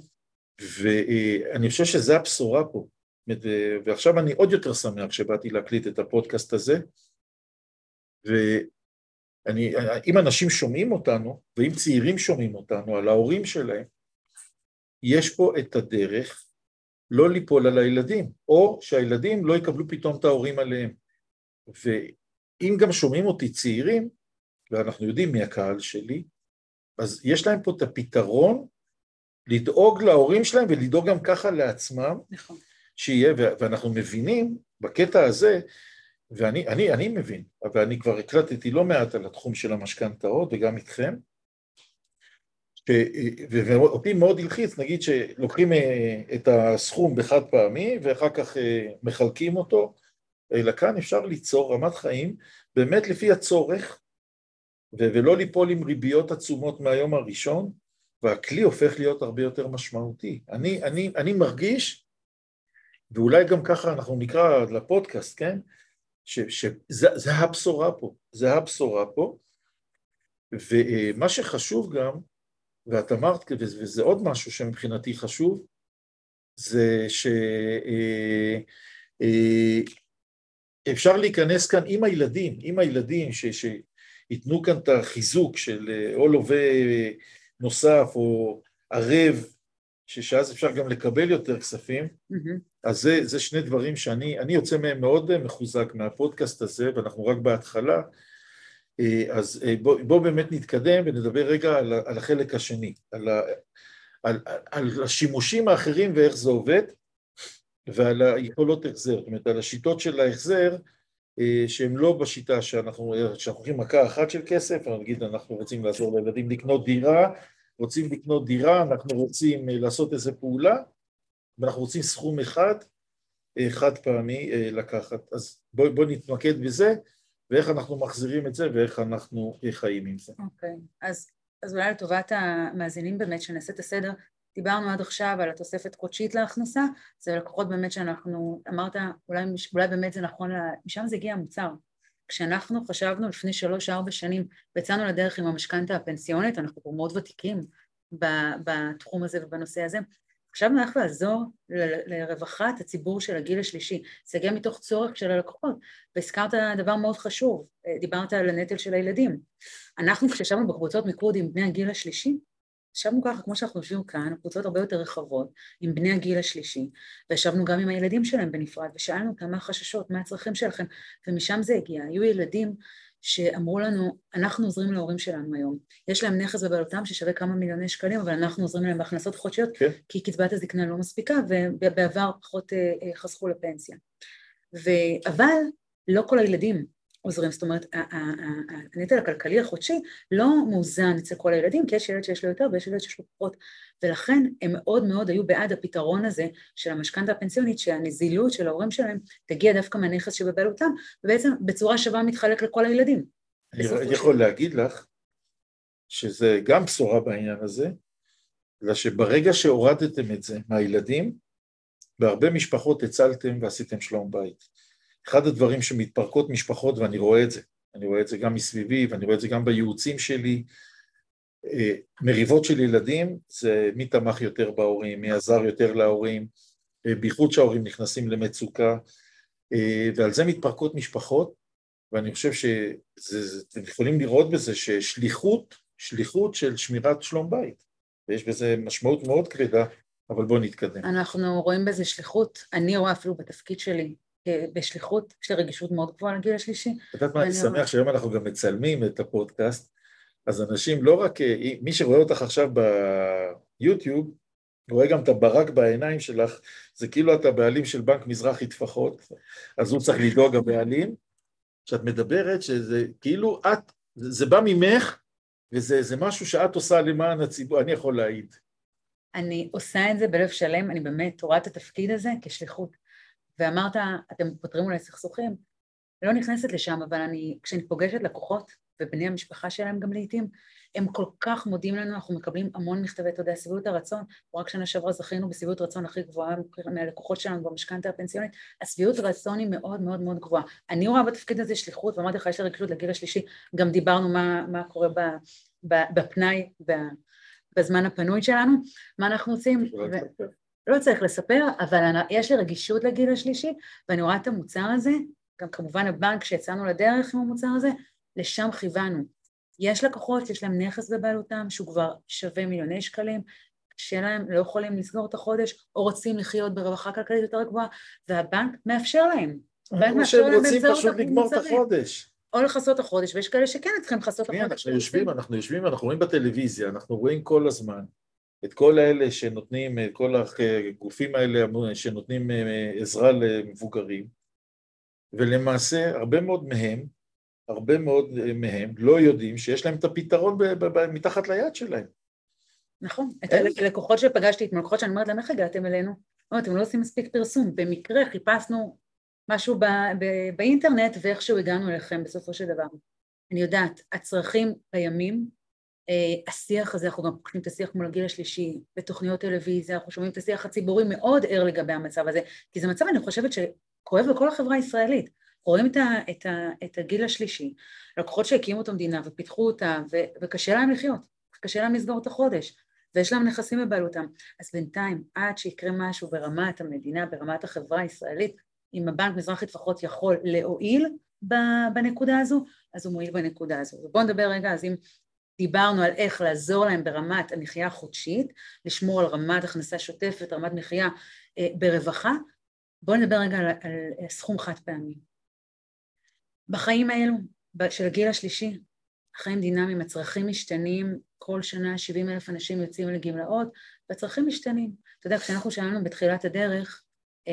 ואני חושב שזה הבשורה פה, ועכשיו אני עוד יותר שמח שבאתי להקליט את הפודקאסט הזה, ואם אנשים שומעים אותנו, ואם צעירים שומעים אותנו, על ההורים שלהם, יש פה את הדרך לא ליפול על הילדים, או שהילדים לא יקבלו פתאום את ההורים עליהם. ואם גם שומעים אותי צעירים, ואנחנו יודעים מי הקהל שלי, אז יש להם פה את הפתרון, לדאוג להורים שלהם, ולדאוג גם ככה לעצמם, נכון. שיהיה, ואנחנו מבינים בקטע הזה, ואני אני, אני מבין, אבל אני כבר הקלטתי לא מעט על התחום של המשכנתאות, וגם איתכם, ש, ואותי מאוד הלחיץ, נגיד שלוקחים את הסכום בחד פעמי, ואחר כך מחלקים אותו, אלא כאן אפשר ליצור רמת חיים, באמת לפי הצורך, ולא ליפול עם ריביות עצומות מהיום הראשון, והכלי הופך להיות הרבה יותר משמעותי. אני, אני, אני מרגיש, ואולי גם ככה אנחנו נקרא לפודקאסט, כן? שזה הבשורה פה, זה הבשורה פה, ומה שחשוב גם, ואת אמרת, וזה עוד משהו שמבחינתי חשוב, זה שאפשר להיכנס כאן עם הילדים, עם הילדים שיתנו כאן את החיזוק של או לווה נוסף או ערב, שאז אפשר גם לקבל יותר כספים, mm-hmm. אז זה, זה שני דברים שאני אני יוצא מהם מאוד מחוזק מהפודקאסט הזה, ואנחנו רק בהתחלה, אז בוא, בוא באמת נתקדם ונדבר רגע על, על החלק השני, על, על, על השימושים האחרים ואיך זה עובד, ועל היכולות החזר, זאת אומרת על השיטות של ההחזר, שהם לא בשיטה שאנחנו, שאנחנו הולכים מכה אחת של כסף, אבל נגיד אנחנו רוצים לעזור לילדים לקנות דירה, רוצים לקנות דירה, אנחנו רוצים לעשות איזו פעולה, ואנחנו רוצים סכום אחד, חד פעמי לקחת. אז בוא, בוא נתמקד בזה, ואיך אנחנו מחזירים את זה, ואיך אנחנו חיים עם זה. אוקיי, okay. אז, אז אולי לטובת המאזינים באמת, שנעשה את הסדר, דיברנו עד עכשיו על התוספת חודשית להכנסה, זה לקוחות באמת שאנחנו, אמרת, אולי, אולי באמת זה נכון, משם זה הגיע המוצר. כשאנחנו חשבנו לפני שלוש, ארבע שנים, ויצאנו לדרך עם המשכנתה הפנסיונית, אנחנו פה מאוד ותיקים בתחום הזה ובנושא הזה, חשבנו איך לעזור ל- לרווחת הציבור של הגיל השלישי, זה הגיע מתוך צורך של הלקוחות, והזכרת דבר מאוד חשוב, דיברת על הנטל של הילדים. אנחנו כשישבנו בקבוצות מיקוד עם בני הגיל השלישי, ישבנו ככה כמו שאנחנו יושבים כאן, קבוצות הרבה יותר רחבות, עם בני הגיל השלישי, וישבנו גם עם הילדים שלהם בנפרד, ושאלנו אותם מה החששות, מה הצרכים שלכם, ומשם זה הגיע. היו ילדים שאמרו לנו, אנחנו עוזרים להורים שלנו היום, יש להם נכס בבעלותם ששווה כמה מיליוני שקלים, אבל אנחנו עוזרים להם בהכנסות חודשיות, כן. כי קצבת הזקנה לא מספיקה, ובעבר פחות חסכו לפנסיה. ו- אבל לא כל הילדים עוזרים, זאת אומרת, הנטל הכלכלי החודשי לא מאוזן אצל כל הילדים, כי יש ילד שיש לו יותר ויש ילד שיש לו פחות, ולכן הם מאוד מאוד היו בעד הפתרון הזה של המשכנתא הפנסיונית, שהנזילות של ההורים שלהם תגיע דווקא מהנכס שבבעלותם, ובעצם בצורה שווה מתחלק לכל הילדים. אני יכול להגיד לך שזה גם בשורה בעניין הזה, אלא שברגע שהורדתם את זה מהילדים, בהרבה משפחות הצלתם ועשיתם שלום בית. אחד הדברים שמתפרקות משפחות, ואני רואה את זה, אני רואה את זה גם מסביבי, ואני רואה את זה גם בייעוצים שלי, מריבות של ילדים, זה מי תמך יותר בהורים, מי עזר יותר להורים, בייחוד שההורים נכנסים למצוקה, ועל זה מתפרקות משפחות, ואני חושב שאתם יכולים לראות בזה ששליחות, שליחות של שמירת שלום בית, ויש בזה משמעות מאוד כבדה, אבל בואו נתקדם. אנחנו רואים בזה שליחות, אני רואה אפילו בתפקיד שלי, בשליחות, יש לי רגישות מאוד גבוהה לגיל השלישי. את יודעת מה, אני שמח שהיום אנחנו גם מצלמים את הפודקאסט, אז אנשים לא רק, מי שרואה אותך עכשיו ביוטיוב, רואה גם את הברק בעיניים שלך, זה כאילו אתה בעלים של בנק מזרחי טפחות, אז הוא צריך לדאוג הבעלים, שאת מדברת שזה כאילו את, זה בא ממך, וזה זה משהו שאת עושה למען הציבור, אני יכול להעיד. אני עושה את זה בלב שלם, אני באמת רואה את התפקיד הזה כשליחות. ואמרת, אתם פותרים אולי סכסוכים, לא נכנסת לשם, אבל אני, כשאני פוגשת לקוחות, ובני המשפחה שלהם גם לעתים, הם כל כך מודים לנו, אנחנו מקבלים המון מכתבי תודה, סביבות הרצון, רק שנה שעברה זכינו בסביבות רצון הכי גבוהה מהלקוחות שלנו במשכנתא הפנסיונית, הסביבות רצון היא מאוד מאוד מאוד גבוהה. אני רואה בתפקיד הזה שליחות, ואמרתי לך, יש לי רגישות לגיל השלישי, גם דיברנו מה, מה קורה ב, ב, בפנאי, ב, בזמן הפנוי שלנו, מה אנחנו עושים, ו... לא צריך לספר, אבל יש לי רגישות לגיל השלישי, ואני רואה את המוצר הזה, גם כמובן הבנק שיצאנו לדרך עם המוצר הזה, לשם חיוונו. יש לקוחות, יש להם נכס בבעלותם, שהוא כבר שווה מיליוני שקלים, שלהם לא יכולים לסגור את החודש, או רוצים לחיות ברווחה כלכלית יותר גבוהה, והבנק מאפשר להם. הבנק מאפשר להם רוצים פשוט לגמור את החודש. או לחסות החודש, ויש כאלה שכן צריכים לחסות החודש. אנחנו יושבים, אנחנו יושבים, אנחנו רואים בטלוויזיה, אנחנו רואים כל הזמן, את כל האלה שנותנים, כל הגופים האלה שנותנים עזרה למבוגרים, ולמעשה הרבה מאוד מהם, הרבה מאוד מהם לא יודעים שיש להם את הפתרון מתחת ליד שלהם. נכון, את הלקוחות שפגשתי, את מלקוחות שאני אומרת להם, איך הגעתם אלינו? אתם לא עושים מספיק פרסום, במקרה חיפשנו משהו באינטרנט, ואיכשהו הגענו אליכם בסופו של דבר. אני יודעת, הצרכים קיימים, השיח הזה, אנחנו גם פוגשים את השיח מול הגיל השלישי, בתוכניות טלוויזיה, אנחנו שומעים את השיח הציבורי מאוד ער לגבי המצב הזה, כי זה מצב, אני חושבת, שכואב לכל החברה הישראלית. רואים את, ה, את, ה, את הגיל השלישי, לקוחות שהקימו את המדינה ופיתחו אותה, ו, וקשה להם לחיות, קשה להם לסגור את החודש, ויש להם נכסים בבעלותם. אז בינתיים, עד שיקרה משהו ברמת המדינה, ברמת החברה הישראלית, אם הבנק מזרחי לפחות יכול להועיל בנקודה הזו, אז הוא מועיל בנקודה הזו. ובואו נדבר רגע, אז אם דיברנו על איך לעזור להם ברמת המחיה החודשית, לשמור על רמת הכנסה שוטפת, רמת מחיה אה, ברווחה, בואו נדבר רגע על, על סכום חד פעמי. בחיים האלו, של הגיל השלישי, חיים דינמיים, הצרכים משתנים, כל שנה שבעים אלף אנשים יוצאים לגמלאות, והצרכים משתנים. אתה יודע, כשאנחנו שאלנו בתחילת הדרך,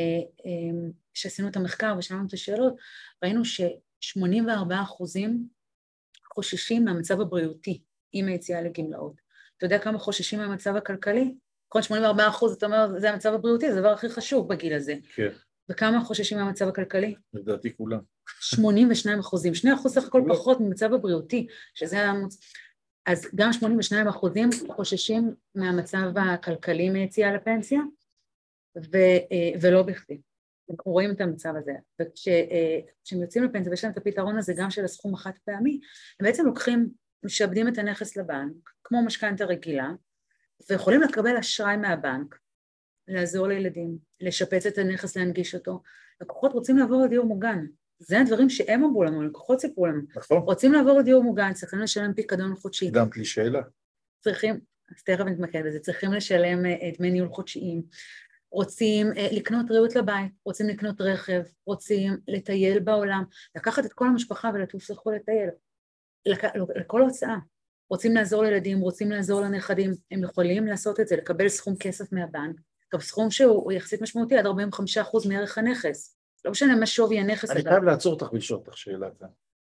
שעשינו את המחקר ושאלנו את השאלות, ראינו ש-שמונים וארבעה אחוזים חוששים מהמצב הבריאותי עם היציאה לגמלאות. אתה יודע כמה חוששים מהמצב הכלכלי? כל שמונים וארבעה אחוז, אתה אומר, זה המצב הבריאותי, זה הדבר הכי חשוב בגיל הזה. כן. וכמה חוששים מהמצב הכלכלי? לדעתי כולם. שמונים ושניים אחוזים, שני אחוז סך הכל פחות ממצב הבריאותי, שזה המוצ... אז גם שמונים ושניים אחוזים חוששים מהמצב הכלכלי מיציאה לפנסיה, ו... ולא בכדי. אנחנו רואים את המצב הזה, וכשהם יוצאים לפנסיה ויש להם את הפתרון הזה גם של הסכום החד פעמי, הם בעצם לוקחים, משעבדים את הנכס לבנק, כמו משכנתא רגילה, ויכולים לקבל אשראי מהבנק, לעזור לילדים, לשפץ את הנכס, להנגיש אותו. לקוחות רוצים לעבור לדיור מוגן. זה הדברים שהם אמרו לנו, לקוחות סיפרו לנו. נכון. רוצים לעבור לדיור מוגן, צריכים לשלם פיקדון חודשי. קדמת לי שאלה. צריכים, אז תכף נתמקד בזה, צריכים לשלם דמי ניהול חודשיים. רוצים לקנות ריהוט לבית, רוצים לקנות רכב, רוצים לטייל בעולם, לקחת את כל המשפחה ולטוס לחול לטייל. לכל הוצאה. רוצים לעזור לילדים, רוצים לעזור לנכדים, הם יכולים לעשות את זה, לקבל סכום כסף מהבנק, גם סכום שהוא יחסית משמעותי עד ארבעים וחמישה אחוז מערך הנכס. לא משנה מה שווי הנכס. אני חייב לעצור אותך ולשאול אותך שאלה כאן.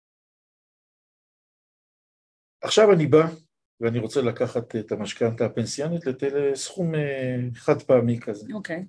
עכשיו אני בא, ואני רוצה לקחת את המשכנתא הפנסיונית לסכום חד פעמי כזה. אוקיי.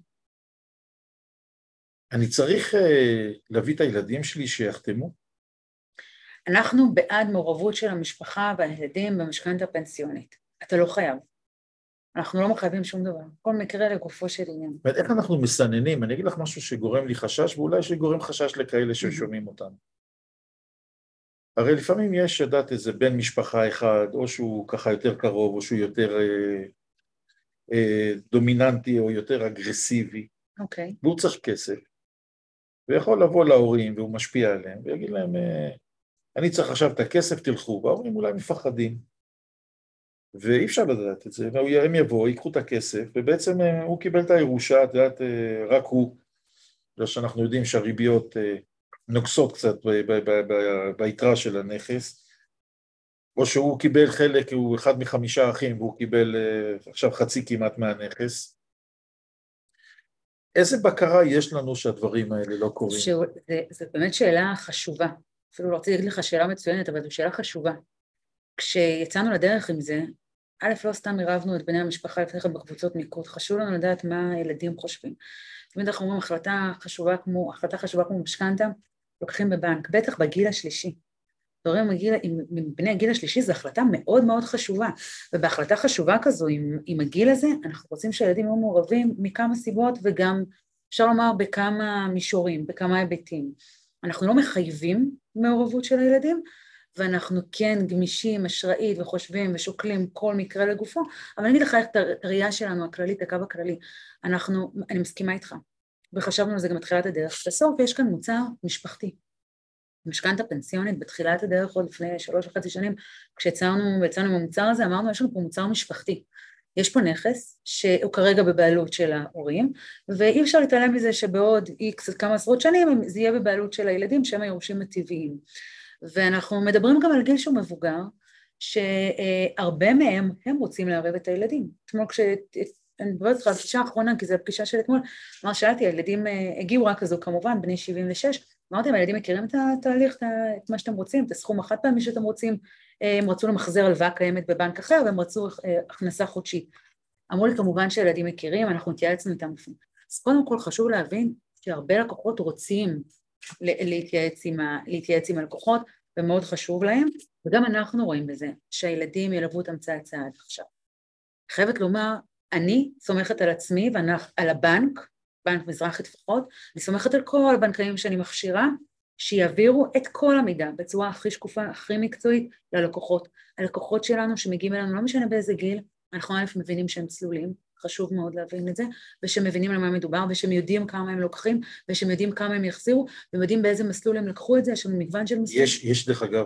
אני צריך להביא את הילדים שלי שיחתמו? אנחנו בעד מעורבות של המשפחה והילדים במשכנתא הפנסיונית. אתה לא חייב. אנחנו לא מחייבים שום דבר. כל מקרה לגופו של עניין. איך אנחנו מסננים? אני אגיד לך משהו שגורם לי חשש, ואולי שגורם חשש לכאלה ששומעים אותנו. הרי לפעמים יש, יודעת, איזה בן משפחה אחד, או שהוא ככה יותר קרוב, או שהוא יותר אה, אה, דומיננטי, או יותר אגרסיבי. אוקיי. והוא צריך כסף. ויכול לבוא להורים, והוא משפיע עליהם, ויגיד להם, אה, אני צריך עכשיו את הכסף, תלכו. וההורים אולי מפחדים. ואי אפשר לדעת את זה. הם יבואו, ייקחו את הכסף, ובעצם אה, הוא קיבל את הירושה, את יודעת, אה, רק הוא. לא שאנחנו יודעים שהריביות אה, נוקסות קצת ביתרה של הנכס, או שהוא קיבל חלק, הוא אחד מחמישה אחים, והוא קיבל עכשיו חצי כמעט מהנכס. איזה בקרה יש לנו שהדברים האלה לא קורים? זו באמת שאלה חשובה, אפילו לא רוצה להגיד לך שאלה מצוינת, אבל זו שאלה חשובה. כשיצאנו לדרך עם זה, א', לא סתם הרבנו את בני המשפחה לפני כן בקבוצות מיקוד, חשוב לנו לדעת מה הילדים חושבים. תמיד אנחנו אומרים, החלטה חשובה כמו, החלטה חשובה כמו משכנתא, לוקחים בבנק, בטח בגיל השלישי. דברים מבני הגיל השלישי זו החלטה מאוד מאוד חשובה, ובהחלטה חשובה כזו, עם, עם הגיל הזה, אנחנו רוצים שהילדים יהיו מעורבים מכמה סיבות, וגם אפשר לומר בכמה מישורים, בכמה היבטים. אנחנו לא מחייבים מעורבות של הילדים, ואנחנו כן גמישים, אשראית וחושבים ושוקלים כל מקרה לגופו, אבל אני אגיד לך את הראייה שלנו, הכללית, הקו הכללי, אנחנו, אני מסכימה איתך, וחשבנו על זה גם בתחילת הדרך. בסוף יש כאן מוצר משפחתי. משכנתא פנסיונית בתחילת הדרך עוד לפני שלוש וחצי שנים, כשיצאנו ויצאנו עם המוצר הזה, אמרנו, יש לנו פה מוצר משפחתי. יש פה נכס שהוא כרגע בבעלות של ההורים, ואי אפשר להתעלם מזה שבעוד איקס כמה עשרות שנים זה יהיה בבעלות של הילדים שהם היורשים הטבעיים. ואנחנו מדברים גם על גיל שהוא מבוגר, שהרבה מהם הם רוצים לערב את הילדים. אתמול כש... אני מדברת לך על הפגישה האחרונה, כי זו הפגישה של אתמול, אמר, שאלתי, הילדים הגיעו רק כזו כמובן, בני שבעים ושש, אמרתי, הילדים מכירים את התהליך, את מה שאתם רוצים, את הסכום החד פעמי שאתם רוצים, הם רצו למחזר הלוואה קיימת בבנק אחר, והם רצו הכנסה חודשית. אמרו לי כמובן שהילדים מכירים, אנחנו התייעצנו איתם. אז קודם כל חשוב להבין שהרבה לקוחות רוצים להתייעץ עם, להתייעץ עם הלקוחות, ומאוד חשוב להם, וגם אנחנו רואים בזה, שהילדים ילוו אותם צעד צעד עכשיו. חייבת לומר, אני סומכת על עצמי ועל הבנק, בנק מזרחי לפחות, אני סומכת על כל הבנקאים שאני מכשירה, שיעבירו את כל המידע בצורה הכי שקופה, הכי מקצועית ללקוחות. הלקוחות שלנו שמגיעים אלינו, לא משנה באיזה גיל, אנחנו א' מבינים שהם צלולים, חשוב מאוד להבין את זה, ושמבינים על מה מדובר, ושהם יודעים כמה הם לוקחים, ושהם יודעים כמה הם יחזירו, והם יודעים באיזה מסלול הם לקחו את זה, יש לנו מגוון של מסלול. יש, יש דרך אגב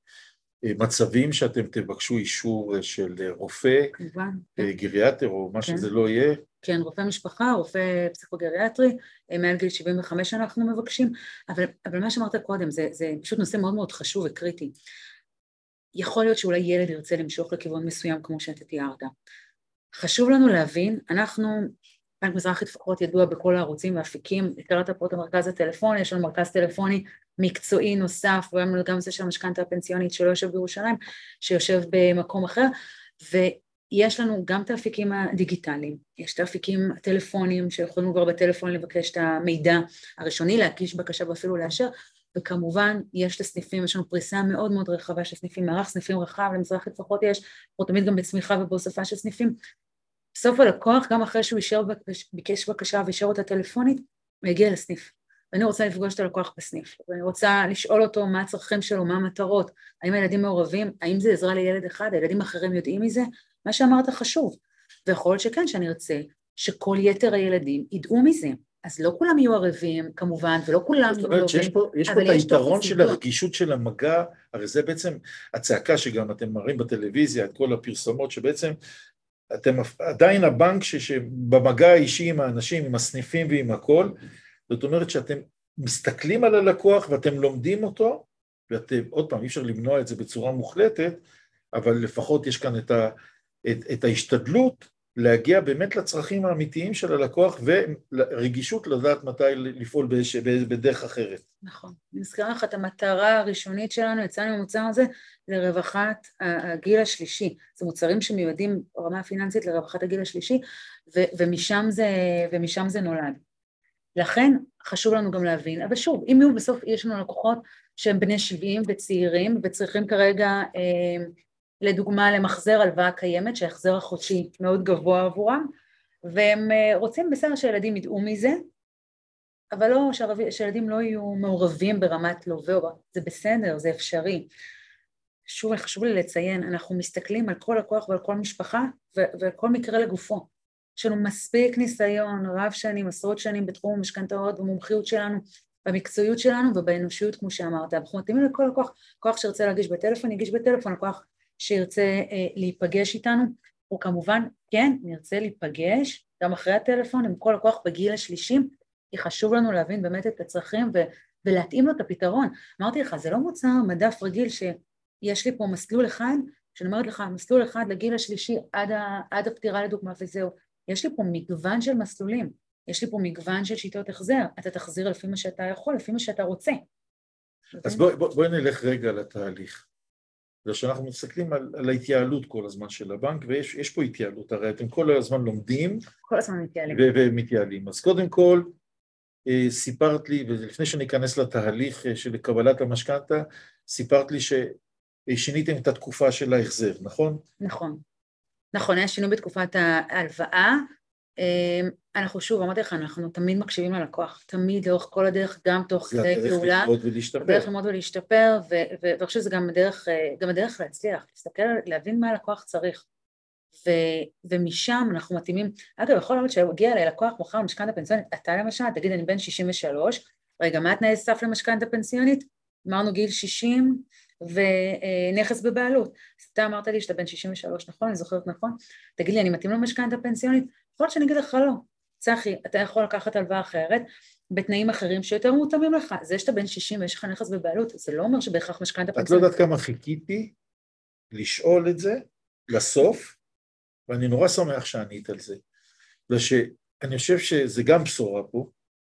מצבים שאתם תבקשו אישור של רופא, כמובן, גריאטר או מה כן. שזה לא יהיה. כן, רופא משפחה, רופא פסיכוגריאטרי, מעל גיל שבעים וחמש אנחנו מבקשים, אבל, אבל מה שאמרת קודם, זה, זה פשוט נושא מאוד מאוד חשוב וקריטי. יכול להיות שאולי ילד ירצה למשוך לכיוון מסוים כמו שאתה תיארת. חשוב לנו להבין, אנחנו, בנק מזרחי לפחות ידוע בכל הערוצים והאפיקים, הכרת פה את המרכז הטלפוני, יש לנו מרכז טלפוני מקצועי נוסף, וגם זה של המשכנתא הפנסיונית שלא יושב בירושלים, שיושב במקום אחר, ויש לנו גם את האפיקים הדיגיטליים, יש את האפיקים הטלפוניים, שיכולנו כבר בטלפון לבקש את המידע הראשוני, להקיש בקשה ואפילו לאשר, וכמובן יש לסניפים, יש לנו פריסה מאוד מאוד רחבה של סניפים, מערך סניפים רחב, למזרחי לפחות יש, או תמיד גם בצמיחה ובהוספה של סניפים. בסוף הלקוח, גם אחרי שהוא אישר, ביקש בקשה ואישר אותה טלפונית, הוא יגיע לסניף. ואני רוצה לפגוש את הלקוח בסניף, ואני רוצה לשאול אותו מה הצרכים שלו, מה המטרות, האם הילדים מעורבים, האם זה עזרה לילד אחד, הילדים אחרים יודעים מזה, מה שאמרת חשוב. ויכול להיות שכן, שאני ארצה שכל יתר הילדים ידעו מזה. אז לא כולם יהיו ערבים כמובן, ולא כולם יהיו ערבים, יש פה, יש פה את היתרון של הרגישות של המגע, הרי זה בעצם הצעקה שגם אתם מראים בטלוויזיה, את כל הפרסומות, שבעצם אתם עדיין הבנק שבמגע האישי עם האנשים, עם הסניפים ועם הכל, זאת אומרת שאתם מסתכלים על הלקוח ואתם לומדים אותו, ואתם, עוד פעם, אי אפשר למנוע את זה בצורה מוחלטת, אבל לפחות יש כאן את, ה, את, את ההשתדלות להגיע באמת לצרכים האמיתיים של הלקוח, ורגישות לדעת מתי לפעול בש, בדרך אחרת. נכון. אני מזכיר לך את המטרה הראשונית שלנו, יצאנו ממוצר הזה, לרווחת הגיל השלישי. זה מוצרים שמיועדים רמה פיננסית לרווחת הגיל השלישי, ו, ומשם, זה, ומשם זה נולד. לכן חשוב לנו גם להבין, אבל שוב, אם יהיו בסוף, יש לנו לקוחות שהם בני שבעים וצעירים, וצריכים כרגע, אה, לדוגמה, למחזר הלוואה קיימת, שההחזר החודשי מאוד גבוה עבורם, והם אה, רוצים בסדר שילדים ידעו מזה, אבל לא, שילדים לא יהיו מעורבים ברמת לווה, זה בסדר, זה אפשרי. שוב, חשוב לי לציין, אנחנו מסתכלים על כל לקוח ועל כל משפחה, ועל כל מקרה לגופו. יש לנו מספיק ניסיון, רב שנים, עשרות שנים בתחום המשכנתאות ומומחיות שלנו, במקצועיות שלנו ובאנושיות, כמו שאמרת. אנחנו מתאימים לכל לקוח, לקוח שירצה להגיש בטלפון, יגיש בטלפון, לקוח שירצה אה, להיפגש איתנו, הוא כמובן, כן, נרצה להיפגש, גם אחרי הטלפון, עם כל לקוח בגיל השלישי, כי חשוב לנו להבין באמת את הצרכים ו- ולהתאים לו את הפתרון. אמרתי לך, זה לא מוצר מדף רגיל שיש לי פה מסלול אחד, שאני אומרת לך, מסלול אחד לגיל השלישי עד, ה- עד הפטירה לדוגמה וזהו. יש לי פה מגוון של מסלולים, יש לי פה מגוון של שיטות החזר, אתה תחזיר לפי מה שאתה יכול, לפי מה שאתה רוצה. אז בואי בוא, בוא נלך רגע לתהליך. זה שאנחנו מסתכלים על, על ההתייעלות כל הזמן של הבנק, ויש יש פה התייעלות, הרי אתם כל הזמן לומדים, כל הזמן מתייעלים. ו- ומתייעלים. אז קודם כל, אה, סיפרת לי, ולפני שאני אכנס לתהליך אה, של קבלת המשכנתא, סיפרת לי ששיניתם את התקופה של ההחזר, נכון? נכון. נכון, היה שינוי בתקופת ההלוואה, אנחנו שוב, אמרתי לך, אנחנו תמיד מקשיבים ללקוח, תמיד לאורך כל הדרך, גם תוך כדי פעולה. זה הדרך ללמוד ולהשתפר. דרך ללמוד ולהשתפר, ואני חושב שזה גם הדרך, גם הדרך להצליח, להסתכל, להבין מה הלקוח צריך. ומשם אנחנו מתאימים, אגב, יכול להיות שהגיע אליי לקוח מוכר משכנתא פנסיונית, אתה למשל, תגיד, אני בן שישים ושלוש, רגע, מה התנאי סף למשכנתא פנסיונית? אמרנו גיל שישים, ונכס בבעלות. אז אתה אמרת לי שאתה בן שישים ושלוש, נכון? אני זוכרת נכון? תגיד לי, אני מתאים למשכנתא פנסיונית? יכול להיות שאני אגיד לך לא. צחי, אתה יכול לקחת הלוואה אחרת, בתנאים אחרים שיותר מותאמים לך. זה שאתה בן שישים ויש לך נכס בבעלות, זה לא אומר שבהכרח משכנתא פנסיונית. את לא יודעת כמה חיכיתי לשאול את זה לסוף, ואני נורא שמח שענית על זה. ושאני חושב שזה גם בשורה פה,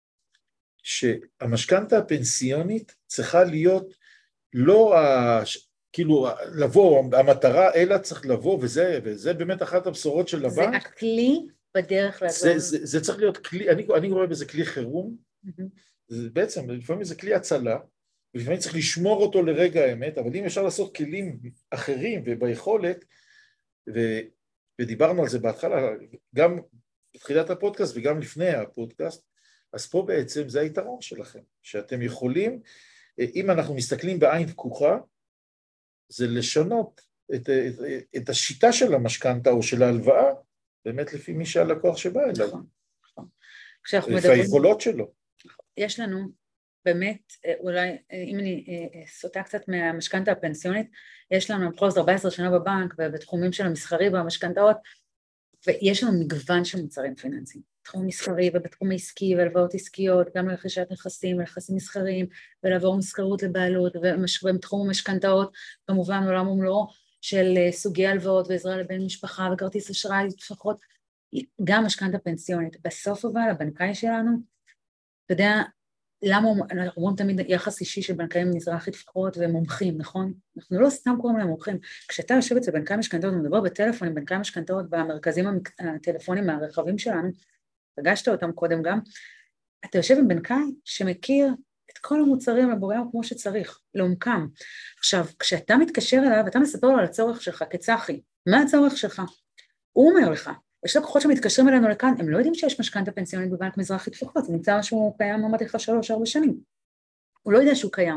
שהמשכנתא הפנסיונית צריכה להיות לא ה... כאילו לבוא, המטרה, אלא צריך לבוא, וזה, וזה באמת אחת הבשורות של הבנק. זה הכלי בדרך לעזור. זה, זה, זה צריך להיות כלי, אני, אני רואה בזה כלי חירום, mm-hmm. זה בעצם, לפעמים זה כלי הצלה, ולפעמים צריך לשמור אותו לרגע האמת, אבל אם אפשר לעשות כלים אחרים וביכולת, ו, ודיברנו על זה בהתחלה, גם בתחילת הפודקאסט וגם לפני הפודקאסט, אז פה בעצם זה היתרון שלכם, שאתם יכולים, אם אנחנו מסתכלים בעין פקוחה, זה לשנות את, את, את השיטה של המשכנתא או של ההלוואה, באמת לפי מי שהלקוח שבא אליו. נכון, נכון. לפי היכולות שלו. יש לנו באמת, אולי, אם אני סוטה קצת מהמשכנתא הפנסיונית, יש לנו בכל זאת ארבע עשרה שנה בבנק, ובתחומים של המסחרי והמשכנתאות, ויש לנו מגוון של מוצרים פיננסיים. בתחום מסחרי ובתחום העסקי והלוואות עסקיות, גם לרכישת נכסים ונכסים מסחריים, ולעבור מסחרות לבעלות, ובתחום המשכנתאות, כמובן עולם ומלואו של סוגי הלוואות ועזרה לבן משפחה וכרטיס אשראי, לפחות גם משכנתא פנסיונית. בסוף אבל הבנקאי שלנו, אתה יודע, למה אנחנו אומרים תמיד יחס אישי של בנקאים מזרחי לפחות ומומחים, נכון? אנחנו לא סתם קוראים להם מומחים. כשאתה יושב אצל בנקאי משכנתאות, מדבר בטלפון עם בנקאי משכנתאות במרכזים הטלפונים מהרחבים שלנו, פגשת אותם קודם גם, אתה יושב עם בנקאי שמכיר את כל המוצרים לבורם כמו שצריך, לעומקם. עכשיו, כשאתה מתקשר אליו, אתה מספר לו על הצורך שלך כצחי, מה הצורך שלך? הוא אומר לך, יש לקוחות שמתקשרים אלינו לכאן, הם לא יודעים שיש משכנתא פנסיונית בבנק מזרחי לפחות, זה נמצא שהוא קיים, אמרתי לך שלוש, ארבע שנים. הוא לא יודע שהוא קיים.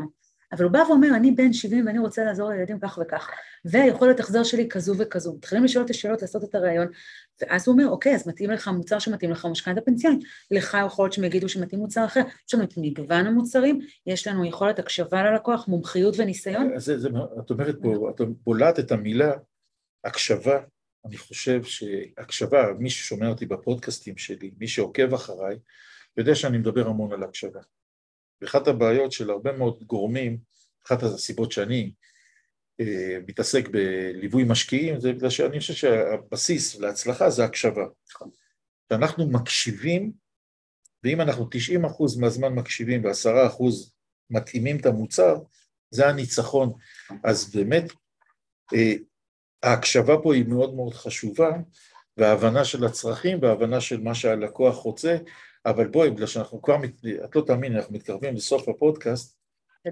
אבל הוא בא ואומר, אני בן שבעים ואני רוצה לעזור לילדים כך וכך, והיכולת החזר שלי כזו וכזו. מתחילים לשאול את השאלות, לעשות את הרעיון, ואז הוא אומר, אוקיי, אז מתאים לך מוצר שמתאים לך משכנתא פנסיונית, לך יכול להיות שהם יגידו שמתאים מוצר אחר, יש לנו את מגוון המוצרים, יש לנו יכולת הקשבה ללקוח, מומחיות וניסיון. זה, זה, את אומרת פה, את בולעת את המילה הקשבה, אני חושב שהקשבה, מי ששומע אותי בפודקאסטים שלי, מי שעוקב אחריי, יודע שאני מדבר המון על הקשבה. ואחת הבעיות של הרבה מאוד גורמים, אחת הסיבות שאני אה, מתעסק בליווי משקיעים, זה בגלל שאני חושב שהבסיס להצלחה זה הקשבה. שאנחנו מקשיבים, ואם אנחנו תשעים אחוז מהזמן מקשיבים ועשרה אחוז מתאימים את המוצר, זה הניצחון. אז באמת, אה, ההקשבה פה היא מאוד מאוד חשובה, וההבנה של הצרכים וההבנה של מה שהלקוח רוצה, אבל בואי, בגלל שאנחנו כבר, את לא תאמין, אנחנו מתקרבים לסוף הפודקאסט.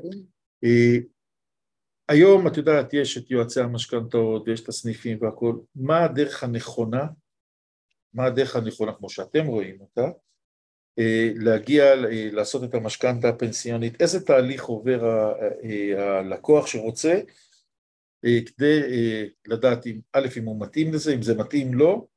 היום, את יודעת, יש את יועצי המשכנתאות, ויש את הסניפים והכל, מה הדרך הנכונה, מה הדרך הנכונה, כמו שאתם רואים אותה, להגיע, לעשות את המשכנתא הפנסיונית, איזה תהליך עובר הלקוח שרוצה, כדי לדעת אם, א', אם הוא מתאים לזה, אם זה מתאים לו,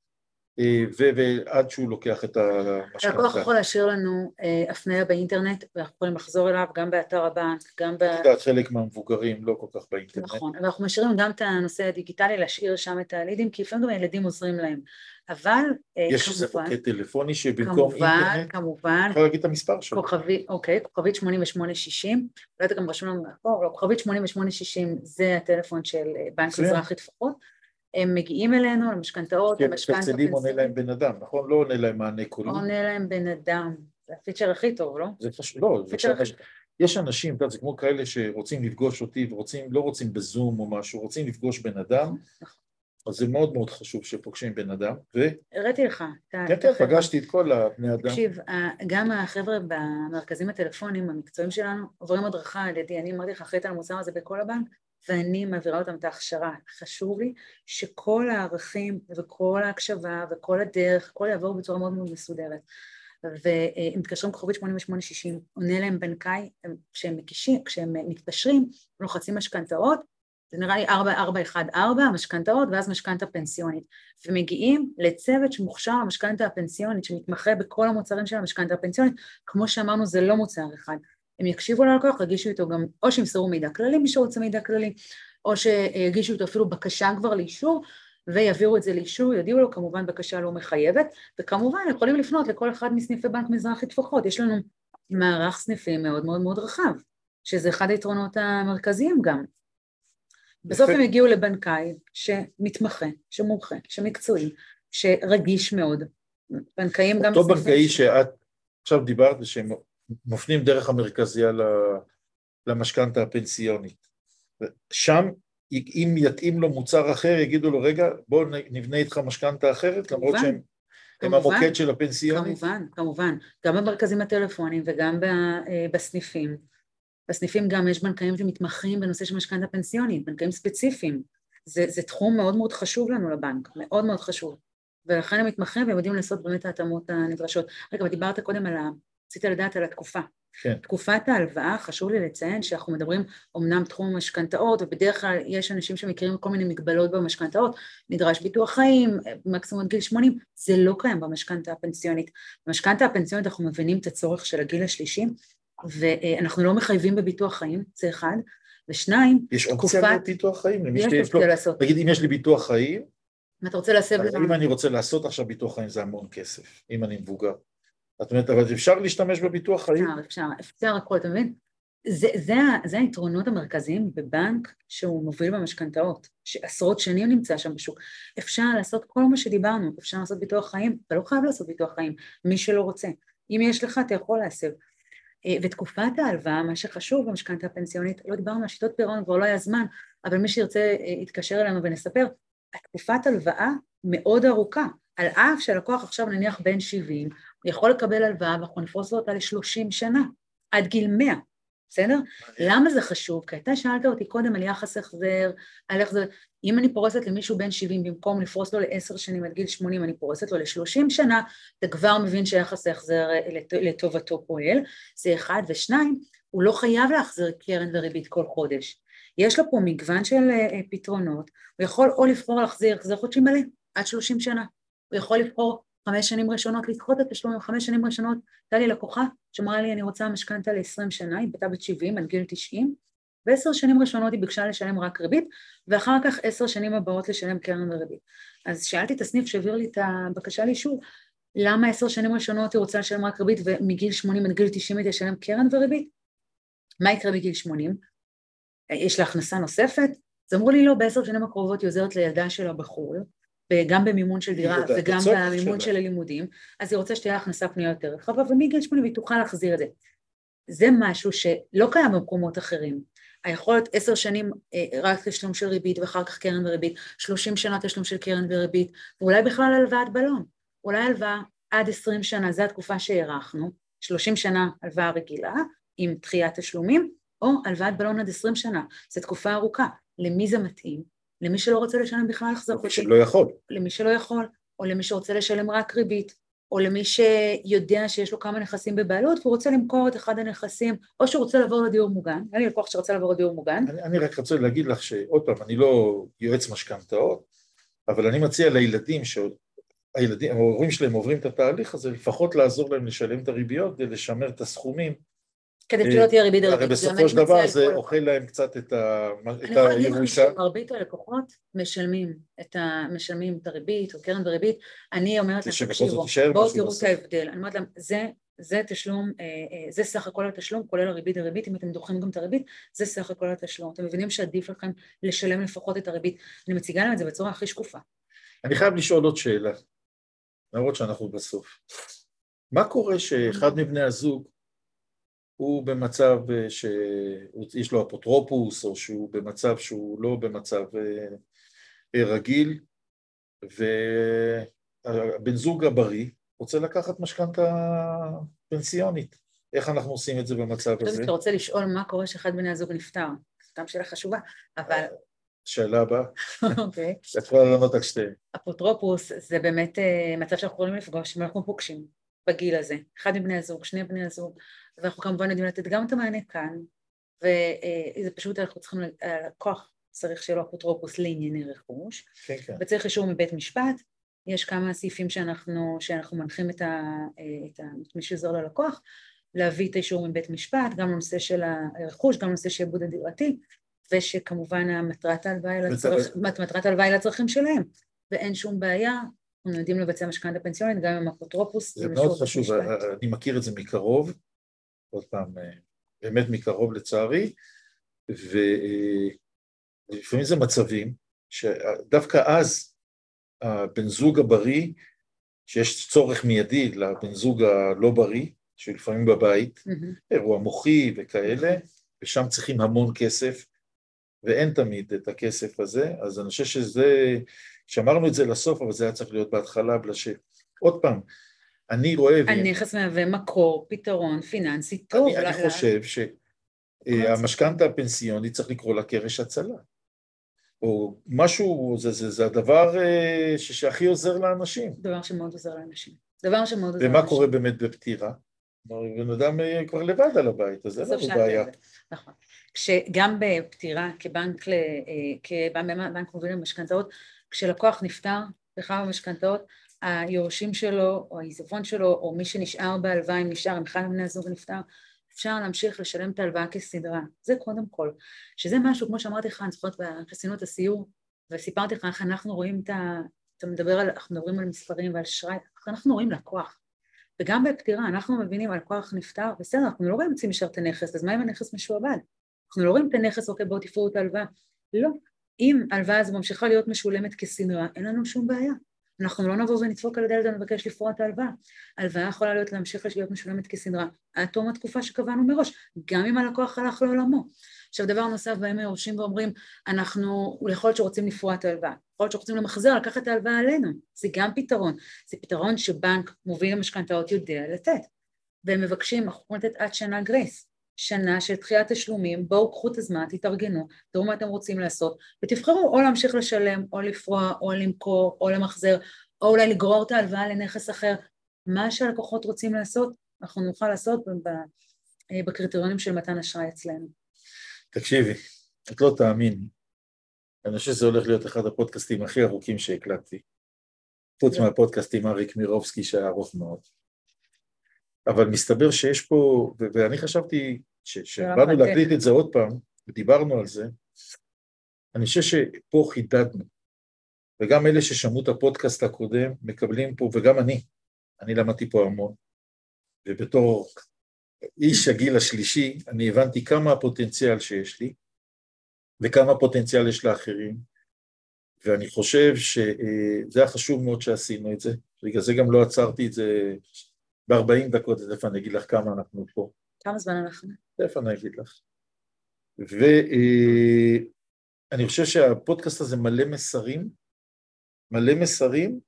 ועד שהוא לוקח את המשכנתא. הלקוח יכול להשאיר לנו הפניה באינטרנט, ואנחנו יכולים לחזור אליו גם באתר הבנק, גם ב... את יודעת, חלק מהמבוגרים לא כל כך באינטרנט. נכון, אבל אנחנו משאירים גם את הנושא הדיגיטלי, להשאיר שם את הלידים, כי לפעמים גם הילדים עוזרים להם. אבל יש איזה מוקד טלפוני שבמקום אינטרנט, כמובן, אפשר להגיד את המספר שלו. אוקיי, כוכבית שמונים ושמונה שישים, לא יודעת גם רשום לנו מאחור, לא, כוכבית שמונים ושמונה שישים זה הטלפון של בנק מזרחי טפחות, הם מגיעים אלינו למשכנתאות, למשכנתא פנסיונית. עונה להם בן אדם, נכון? לא עונה להם מענה קולי. עונה להם בן אדם, זה הפיצ'ר הכי טוב, לא? זה חשוב, לא, יש אנשים, זה כמו כאלה שרוצים לפגוש אותי, ורוצים, לא רוצים בזום או משהו, רוצים לפגוש בן אדם, אז זה מאוד מאוד חשוב שפוגשים בן אדם, ו... הראיתי לך. כן, כן, פגשתי את כל הבני אדם. תקשיב, גם החבר'ה במרכזים הטלפונים המקצועיים שלנו, עוברים הדרכה על ידי, אני אמרתי לך, אחראית על המוצר הזה בכל הבנק, ואני מעבירה אותם את ההכשרה. חשוב לי שכל הערכים וכל ההקשבה וכל הדרך, הכל יעבור בצורה מאוד מאוד מסודרת. והם מתקשרים כוכבית שמונים ושמונה שישים, עונה להם בנקאי, כשהם מקישים, כשהם מתקשרים, לוחצים משכנתאות, זה נראה לי ארבע ארבע אחת ארבע, משכנתאות, ואז משכנתא פנסיונית. ומגיעים לצוות שמוכשר למשכנתא הפנסיונית, שמתמחה בכל המוצרים של המשכנתא הפנסיונית, כמו שאמרנו, זה לא מוצר אחד. הם יקשיבו ללקוח, יגישו איתו גם, או שימסרו מידע כללי, מי שרוצה מידע כללי, או שיגישו איתו אפילו בקשה כבר לאישור, ויעבירו את זה לאישור, יודיעו לו כמובן בקשה לא מחייבת, וכמובן יכולים לפנות לכל אחד מסניפי בנק מזרחי טפחות. יש לנו מערך סניפים מאוד מאוד מאוד רחב, שזה אחד היתרונות המרכזיים גם. בסוף הם הגיעו לבנקאי שמתמחה, שמומחה, שמקצועי, שרגיש מאוד. בנקאים גם... אותו בנקאי שאת עכשיו דיברת, שהם מופנים דרך המרכזייה למשכנתא הפנסיונית. שם, אם יתאים לו מוצר אחר, יגידו לו, רגע, בוא נבנה איתך משכנתא אחרת, למרות שהם הם המוקד של הפנסיונית. כמובן, כמובן. גם במרכזים הטלפונים וגם בסניפים. בסניפים גם יש בנקאים שמתמחים בנושא של משכנתא פנסיונית, בנקאים ספציפיים. זה, זה תחום מאוד מאוד חשוב לנו לבנק, מאוד מאוד חשוב. ולכן הם מתמחים והם יודעים לעשות באמת ההתאמות הנדרשות. רגע, דיברת קודם על ה... רצית לדעת על התקופה. כן. תקופת ההלוואה, חשוב לי לציין שאנחנו מדברים אומנם תחום המשכנתאות, ובדרך כלל יש אנשים שמכירים כל מיני מגבלות במשכנתאות, נדרש ביטוח חיים, מקסימום גיל שמונים, זה לא קיים במשכנתא הפנסיונית. במשכנתא הפנסיונית אנחנו מבינים את הצורך של הגיל השלישי, ואנחנו לא מחייבים בביטוח חיים, זה אחד, ושניים, יש אופציה לביטוח חיים? יש אופציה לעשות. נגיד, אם יש לי ביטוח חיים, אם אתה רוצה לעשות... אם אני רוצה לעשות עכשיו ביטוח חיים, זה המון כסף, אם אני מבוגר. זאת אומרת, אבל אפשר להשתמש בביטוח חיים? אפשר, אפשר, אפשר הכל, אתה מבין? זה, זה, זה היתרונות המרכזיים בבנק שהוא מוביל במשכנתאות, שעשרות שנים נמצא שם בשוק. אפשר לעשות כל מה שדיברנו, אפשר לעשות ביטוח חיים, אתה לא חייב לעשות ביטוח חיים, מי שלא רוצה. אם יש לך, אתה יכול להסב. ותקופת ההלוואה, מה שחשוב במשכנתא הפנסיונית, לא דיברנו על שיטות פירעון, כבר לא היה זמן, אבל מי שירצה יתקשר אלינו ונספר, התקופת הלוואה מאוד ארוכה, על אף שהלקוח עכשיו נניח בן שבעים, הוא יכול לקבל הלוואה ואנחנו נפרוס לו אותה ל-שלושים שנה, עד גיל מאה, בסדר? למה זה חשוב? כי אתה שאלת אותי קודם על יחס החזר, על איך זה, אם אני פורסת למישהו בן שבעים, במקום לפרוס לו ל-עשר שנים עד גיל שמונים, אני פורסת לו ל-שלושים שנה, אתה כבר מבין שיחס החזר לטובתו פועל, זה אחד, ושניים, הוא לא חייב להחזיר קרן וריבית כל חודש. יש לו פה מגוון של פתרונות, הוא יכול או לבחור להחזיר החזר חודשי מלא, עד שלושים שנה, הוא יכול לבחור חמש שנים ראשונות, לדחות את התשלומים, חמש שנים ראשונות, הייתה לי לקוחה שאמרה לי אני רוצה משכנתה ל-עשרים שנה, היא הייתה בת שבעים עד גיל תשעים, ועשר שנים ראשונות היא ביקשה לשלם רק ריבית, ואחר כך עשר שנים הבאות לשלם קרן וריבית. אז שאלתי את הסניף שהעביר לי את הבקשה לאישור, למה עשר שנים ראשונות היא רוצה לשלם רק ריבית, ומגיל שמונים עד גיל תשעים היא תשלם קרן וריבית? מה יקרה בגיל שמונים? יש לה הכנסה נוספת? אז אמרו לי לא, בעשר שנים הקרובות היא עוזרת לילדה שלה בחו"ל, וגם במימון של דירה וגם במימון של הלימודים, אז היא רוצה שתהיה הכנסה פנויה יותר רחבה, ומגיל שמונים היא תוכל להחזיר את זה. זה משהו שלא קיים במקומות אחרים. היכולת עשר שנים רק תשלום של ריבית, ואחר כך קרן וריבית, שלושים שנה תשלום של קרן וריבית, ואולי בכלל הלוואת בלון, אולי הלוואה עד עשרים שנה, זו התקופה שהערכנו, שלושים שנה הלוואה רגילה, עם דחיית תשלומים, או הלוואת בלון עד עשרים שנה, זו תקופה ארוכה. למי זה מתאים? למי שלא רוצה לשלם בכלל החזר חודשי. למי שלא יכול. למי שלא יכול, או למי שרוצה לשלם רק ריבית, או למי שיודע שיש לו כמה נכסים בבעלות, והוא רוצה למכור את אחד הנכסים, או שהוא רוצה לעבור לדיור מוגן. היה לי לקוח שרוצה לעבור לדיור מוגן. אני, אני רק רוצה להגיד לך שעוד פעם, אני לא יועץ משכנתאות, אבל אני מציע לילדים שהילדים, ההורים שלהם עוברים את התהליך הזה, לפחות לעזור להם לשלם את הריביות, כדי לשמר את הסכומים. כדי שלא תהיה ריבית דריבית. הרי בסופו של דבר זה אוכל להם קצת את הירושה. אני יכולה להגיד לך שמרבית הלקוחות משלמים את הריבית או קרן וריבית, אני אומרת להם תקשיבו, בואו תראו את ההבדל, אני אומרת להם זה תשלום, זה סך הכל התשלום, כולל הריבית דריבית, אם אתם דוחים גם את הריבית, זה סך הכל התשלום, אתם מבינים שעדיף לכם לשלם לפחות את הריבית, אני מציגה להם את זה בצורה הכי שקופה. אני חייב לשאול עוד שאלה, למרות שאנחנו בסוף. מה קורה שאחד מבני הזוג הוא במצב שיש לו אפוטרופוס, או שהוא במצב שהוא לא במצב רגיל, ובן זוג הבריא רוצה לקחת משכנתה פנסיונית. איך אנחנו עושים את זה במצב הזה? אתה רוצה לשאול מה קורה שאחד בני הזוג נפטר? סתם שאלה חשובה, אבל... שאלה הבאה. אוקיי. את יכולה לענות על שתיהן. אפוטרופוס זה באמת מצב שאנחנו יכולים לפגוש, ואנחנו פוגשים בגיל הזה. אחד מבני הזוג, שני בני הזוג, ואנחנו כמובן יודעים לתת גם את המענה כאן, וזה פשוט אנחנו צריכים, הכוח צריך שיהיה לו אפוטרופוס לענייני רכוש, כן, כן. וצריך אישור מבית משפט, יש כמה סעיפים שאנחנו, שאנחנו מנחים את, ה, את, ה, את מי שעזר ללקוח, להביא את האישור מבית משפט, גם לנושא של הרכוש, גם לנושא של עיבוד הדירתי, ושכמובן המטרת ההלוואה היא לצרכים שלהם, ואין שום בעיה, אנחנו יודעים לבצע משכנתה פנסיונית, גם עם אפוטרופוס. זה מאוד חשוב, אני מכיר את זה מקרוב, עוד פעם, באמת מקרוב לצערי, ולפעמים זה מצבים, שדווקא אז, הבן זוג הבריא, שיש צורך מיידי לבן זוג הלא בריא, שלפעמים בבית, אירוע מוחי וכאלה, ושם צריכים המון כסף, ואין תמיד את הכסף הזה, אז אני חושב שזה, שמרנו את זה לסוף, אבל זה היה צריך להיות בהתחלה, בלשב. עוד פעם, אני רואה... הנכס מהווה מקור, פתרון, פיננסי, טוב. אני, אני חושב שהמשכנתה הפנסיונית צריך לקרוא לה קרש הצלה. או משהו, זה, זה, זה הדבר שהכי עוזר לאנשים. דבר שמאוד עוזר לאנשים. דבר שמאוד עוזר לאנשים. ומה קורה באמת בפטירה? בן אדם כבר לבד על הבית, אז אין לנו בעיה. נכון. כשגם בפטירה, כבנק, כבנק מוביל למשכנתאות, כשלקוח נפטר בכמה משכנתאות, היורשים שלו, או העיזבון שלו, או מי שנשאר בהלוואה, אם נשאר, אם אחד מבני הזוג נפטר, אפשר להמשיך לשלם את ההלוואה כסדרה. זה קודם כל. שזה משהו, כמו שאמרתי לך, אני זוכרת, עשינו את הסיור, וסיפרתי לך איך אנחנו רואים את ה... אתה מדבר על, אנחנו מדברים על מספרים ועל שרי, אנחנו רואים לקוח. וגם בפטירה, אנחנו מבינים על כוח נפטר, בסדר, אנחנו לא רואים יוצאים ישר את הנכס, אז מה אם הנכס משועבד? אנחנו לא רואים את הנכס, אוקיי, בואו תפרו את ההלוואה. לא. אם ההלוואה הזו ממשיכה להיות משולמת כסדרה, אין לנו שום בעיה. אנחנו לא נבוא ונדפוק על הדלת ונבקש לפרוע את ההלוואה. ההלוואה יכולה להיות להמשיך להיות משולמת כסדרה, עד תום התקופה שקבענו מראש, גם אם הלקוח הלך לעולמו. עכשיו, דבר נוסף, בהם היורשים ואומרים, אנחנו, יכול להיות שרוצים לפרוע את ההלוואה, יכול להיות שרוצים למחזר, לקחת את ההלוואה עלינו. זה גם פתרון. זה פתרון שבנק מוביל למשכנתאות יודע לתת. והם מבקשים, אנחנו לתת עד שנה גרייס. שנה של דחיית תשלומים, בואו קחו את הזמן, תתארגנו, תראו מה אתם רוצים לעשות, ותבחרו או להמשיך לשלם, או לפרוע, או למכור, או למחזר, או אולי לגרור את ההלוואה לנכס אחר. מה שהלקוחות רוצים לעשות, אנחנו נוכל לעשות בקריטריונים של מתן אשראי אצלנו. תקשיבי, את לא תאמין, אני חושב שזה הולך להיות אחד הפודקאסטים הכי ארוכים שהקלטתי, חוץ מהפודקאסט עם אריק מירובסקי שהיה ארוך מאוד. אבל מסתבר שיש פה, ואני חשבתי שבאנו להקליט את זה עוד פעם, ודיברנו על זה, אני חושב שפה חידדנו, וגם אלה ששמעו את הפודקאסט הקודם מקבלים פה, וגם אני, אני למדתי פה המון, ובתור איש הגיל השלישי, אני הבנתי כמה הפוטנציאל שיש לי, וכמה פוטנציאל יש לאחרים, ואני חושב שזה החשוב מאוד שעשינו את זה, בגלל זה גם לא עצרתי את זה ב-ארבעים דקות, אז איפה אני אגיד לך כמה אנחנו פה. כמה זמן אנחנו? איפה אני אגיד לך. ואני חושב שהפודקאסט הזה מלא מסרים, מלא מסרים,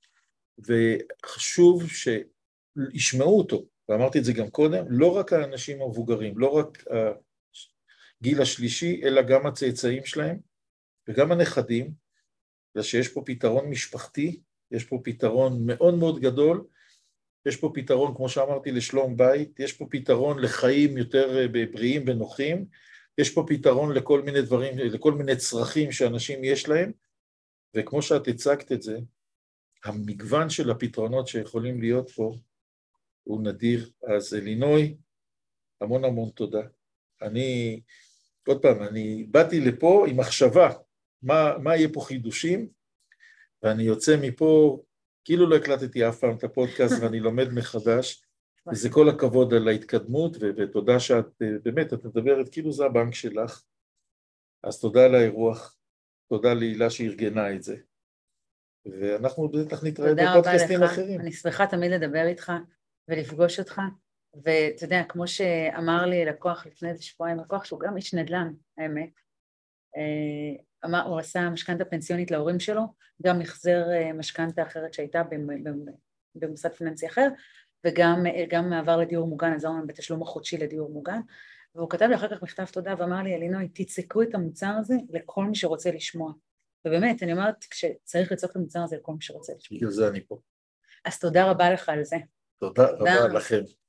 וחשוב שישמעו אותו, ואמרתי את זה גם קודם, לא רק האנשים המבוגרים, לא רק הגיל השלישי, אלא גם הצאצאים שלהם, וגם הנכדים, שיש פה פתרון משפחתי, יש פה פתרון מאוד מאוד גדול, יש פה פתרון, כמו שאמרתי, לשלום בית, יש פה פתרון לחיים יותר בריאים ונוחים, יש פה פתרון לכל מיני דברים, לכל מיני צרכים שאנשים יש להם, וכמו שאת הצגת את זה, המגוון של הפתרונות שיכולים להיות פה, הוא נדיר. אז אלינוי, המון המון תודה. אני, עוד פעם, אני באתי לפה עם מחשבה, מה, מה יהיה פה חידושים, ואני יוצא מפה, כאילו לא הקלטתי אף פעם את הפודקאסט, ואני לומד מחדש, וזה כל הכבוד על ההתקדמות, ותודה שאת, באמת, את מדברת, כאילו זה הבנק שלך, אז תודה על האירוח, תודה להילה שארגנה את זה, ואנחנו בטח נתראה בפודקאסטים אחרים. אני שמחה תמיד לדבר איתך, ולפגוש אותך, ואתה יודע, כמו שאמר לי לקוח לפני איזה שבועיים, לקוח שהוא גם איש נדל"ן, האמת, אמר, הוא עשה משכנתה פנסיונית להורים שלו, גם מחזר משכנתה אחרת שהייתה במוסד פיננסי אחר, וגם גם מעבר לדיור מוגן, עזר לנו בתשלום החודשי לדיור מוגן, והוא כתב לי אחר כך מכתב תודה, ואמר לי, אלינוי, תצעקו את המוצר הזה לכל מי שרוצה לשמוע. ובאמת, אני אומרת, כשצריך לצעוק את המוצר הזה לכל מי שרוצה לשמוע. בגלל זה אני פה. אז תודה רבה לך על זה. תודה רבה לכם.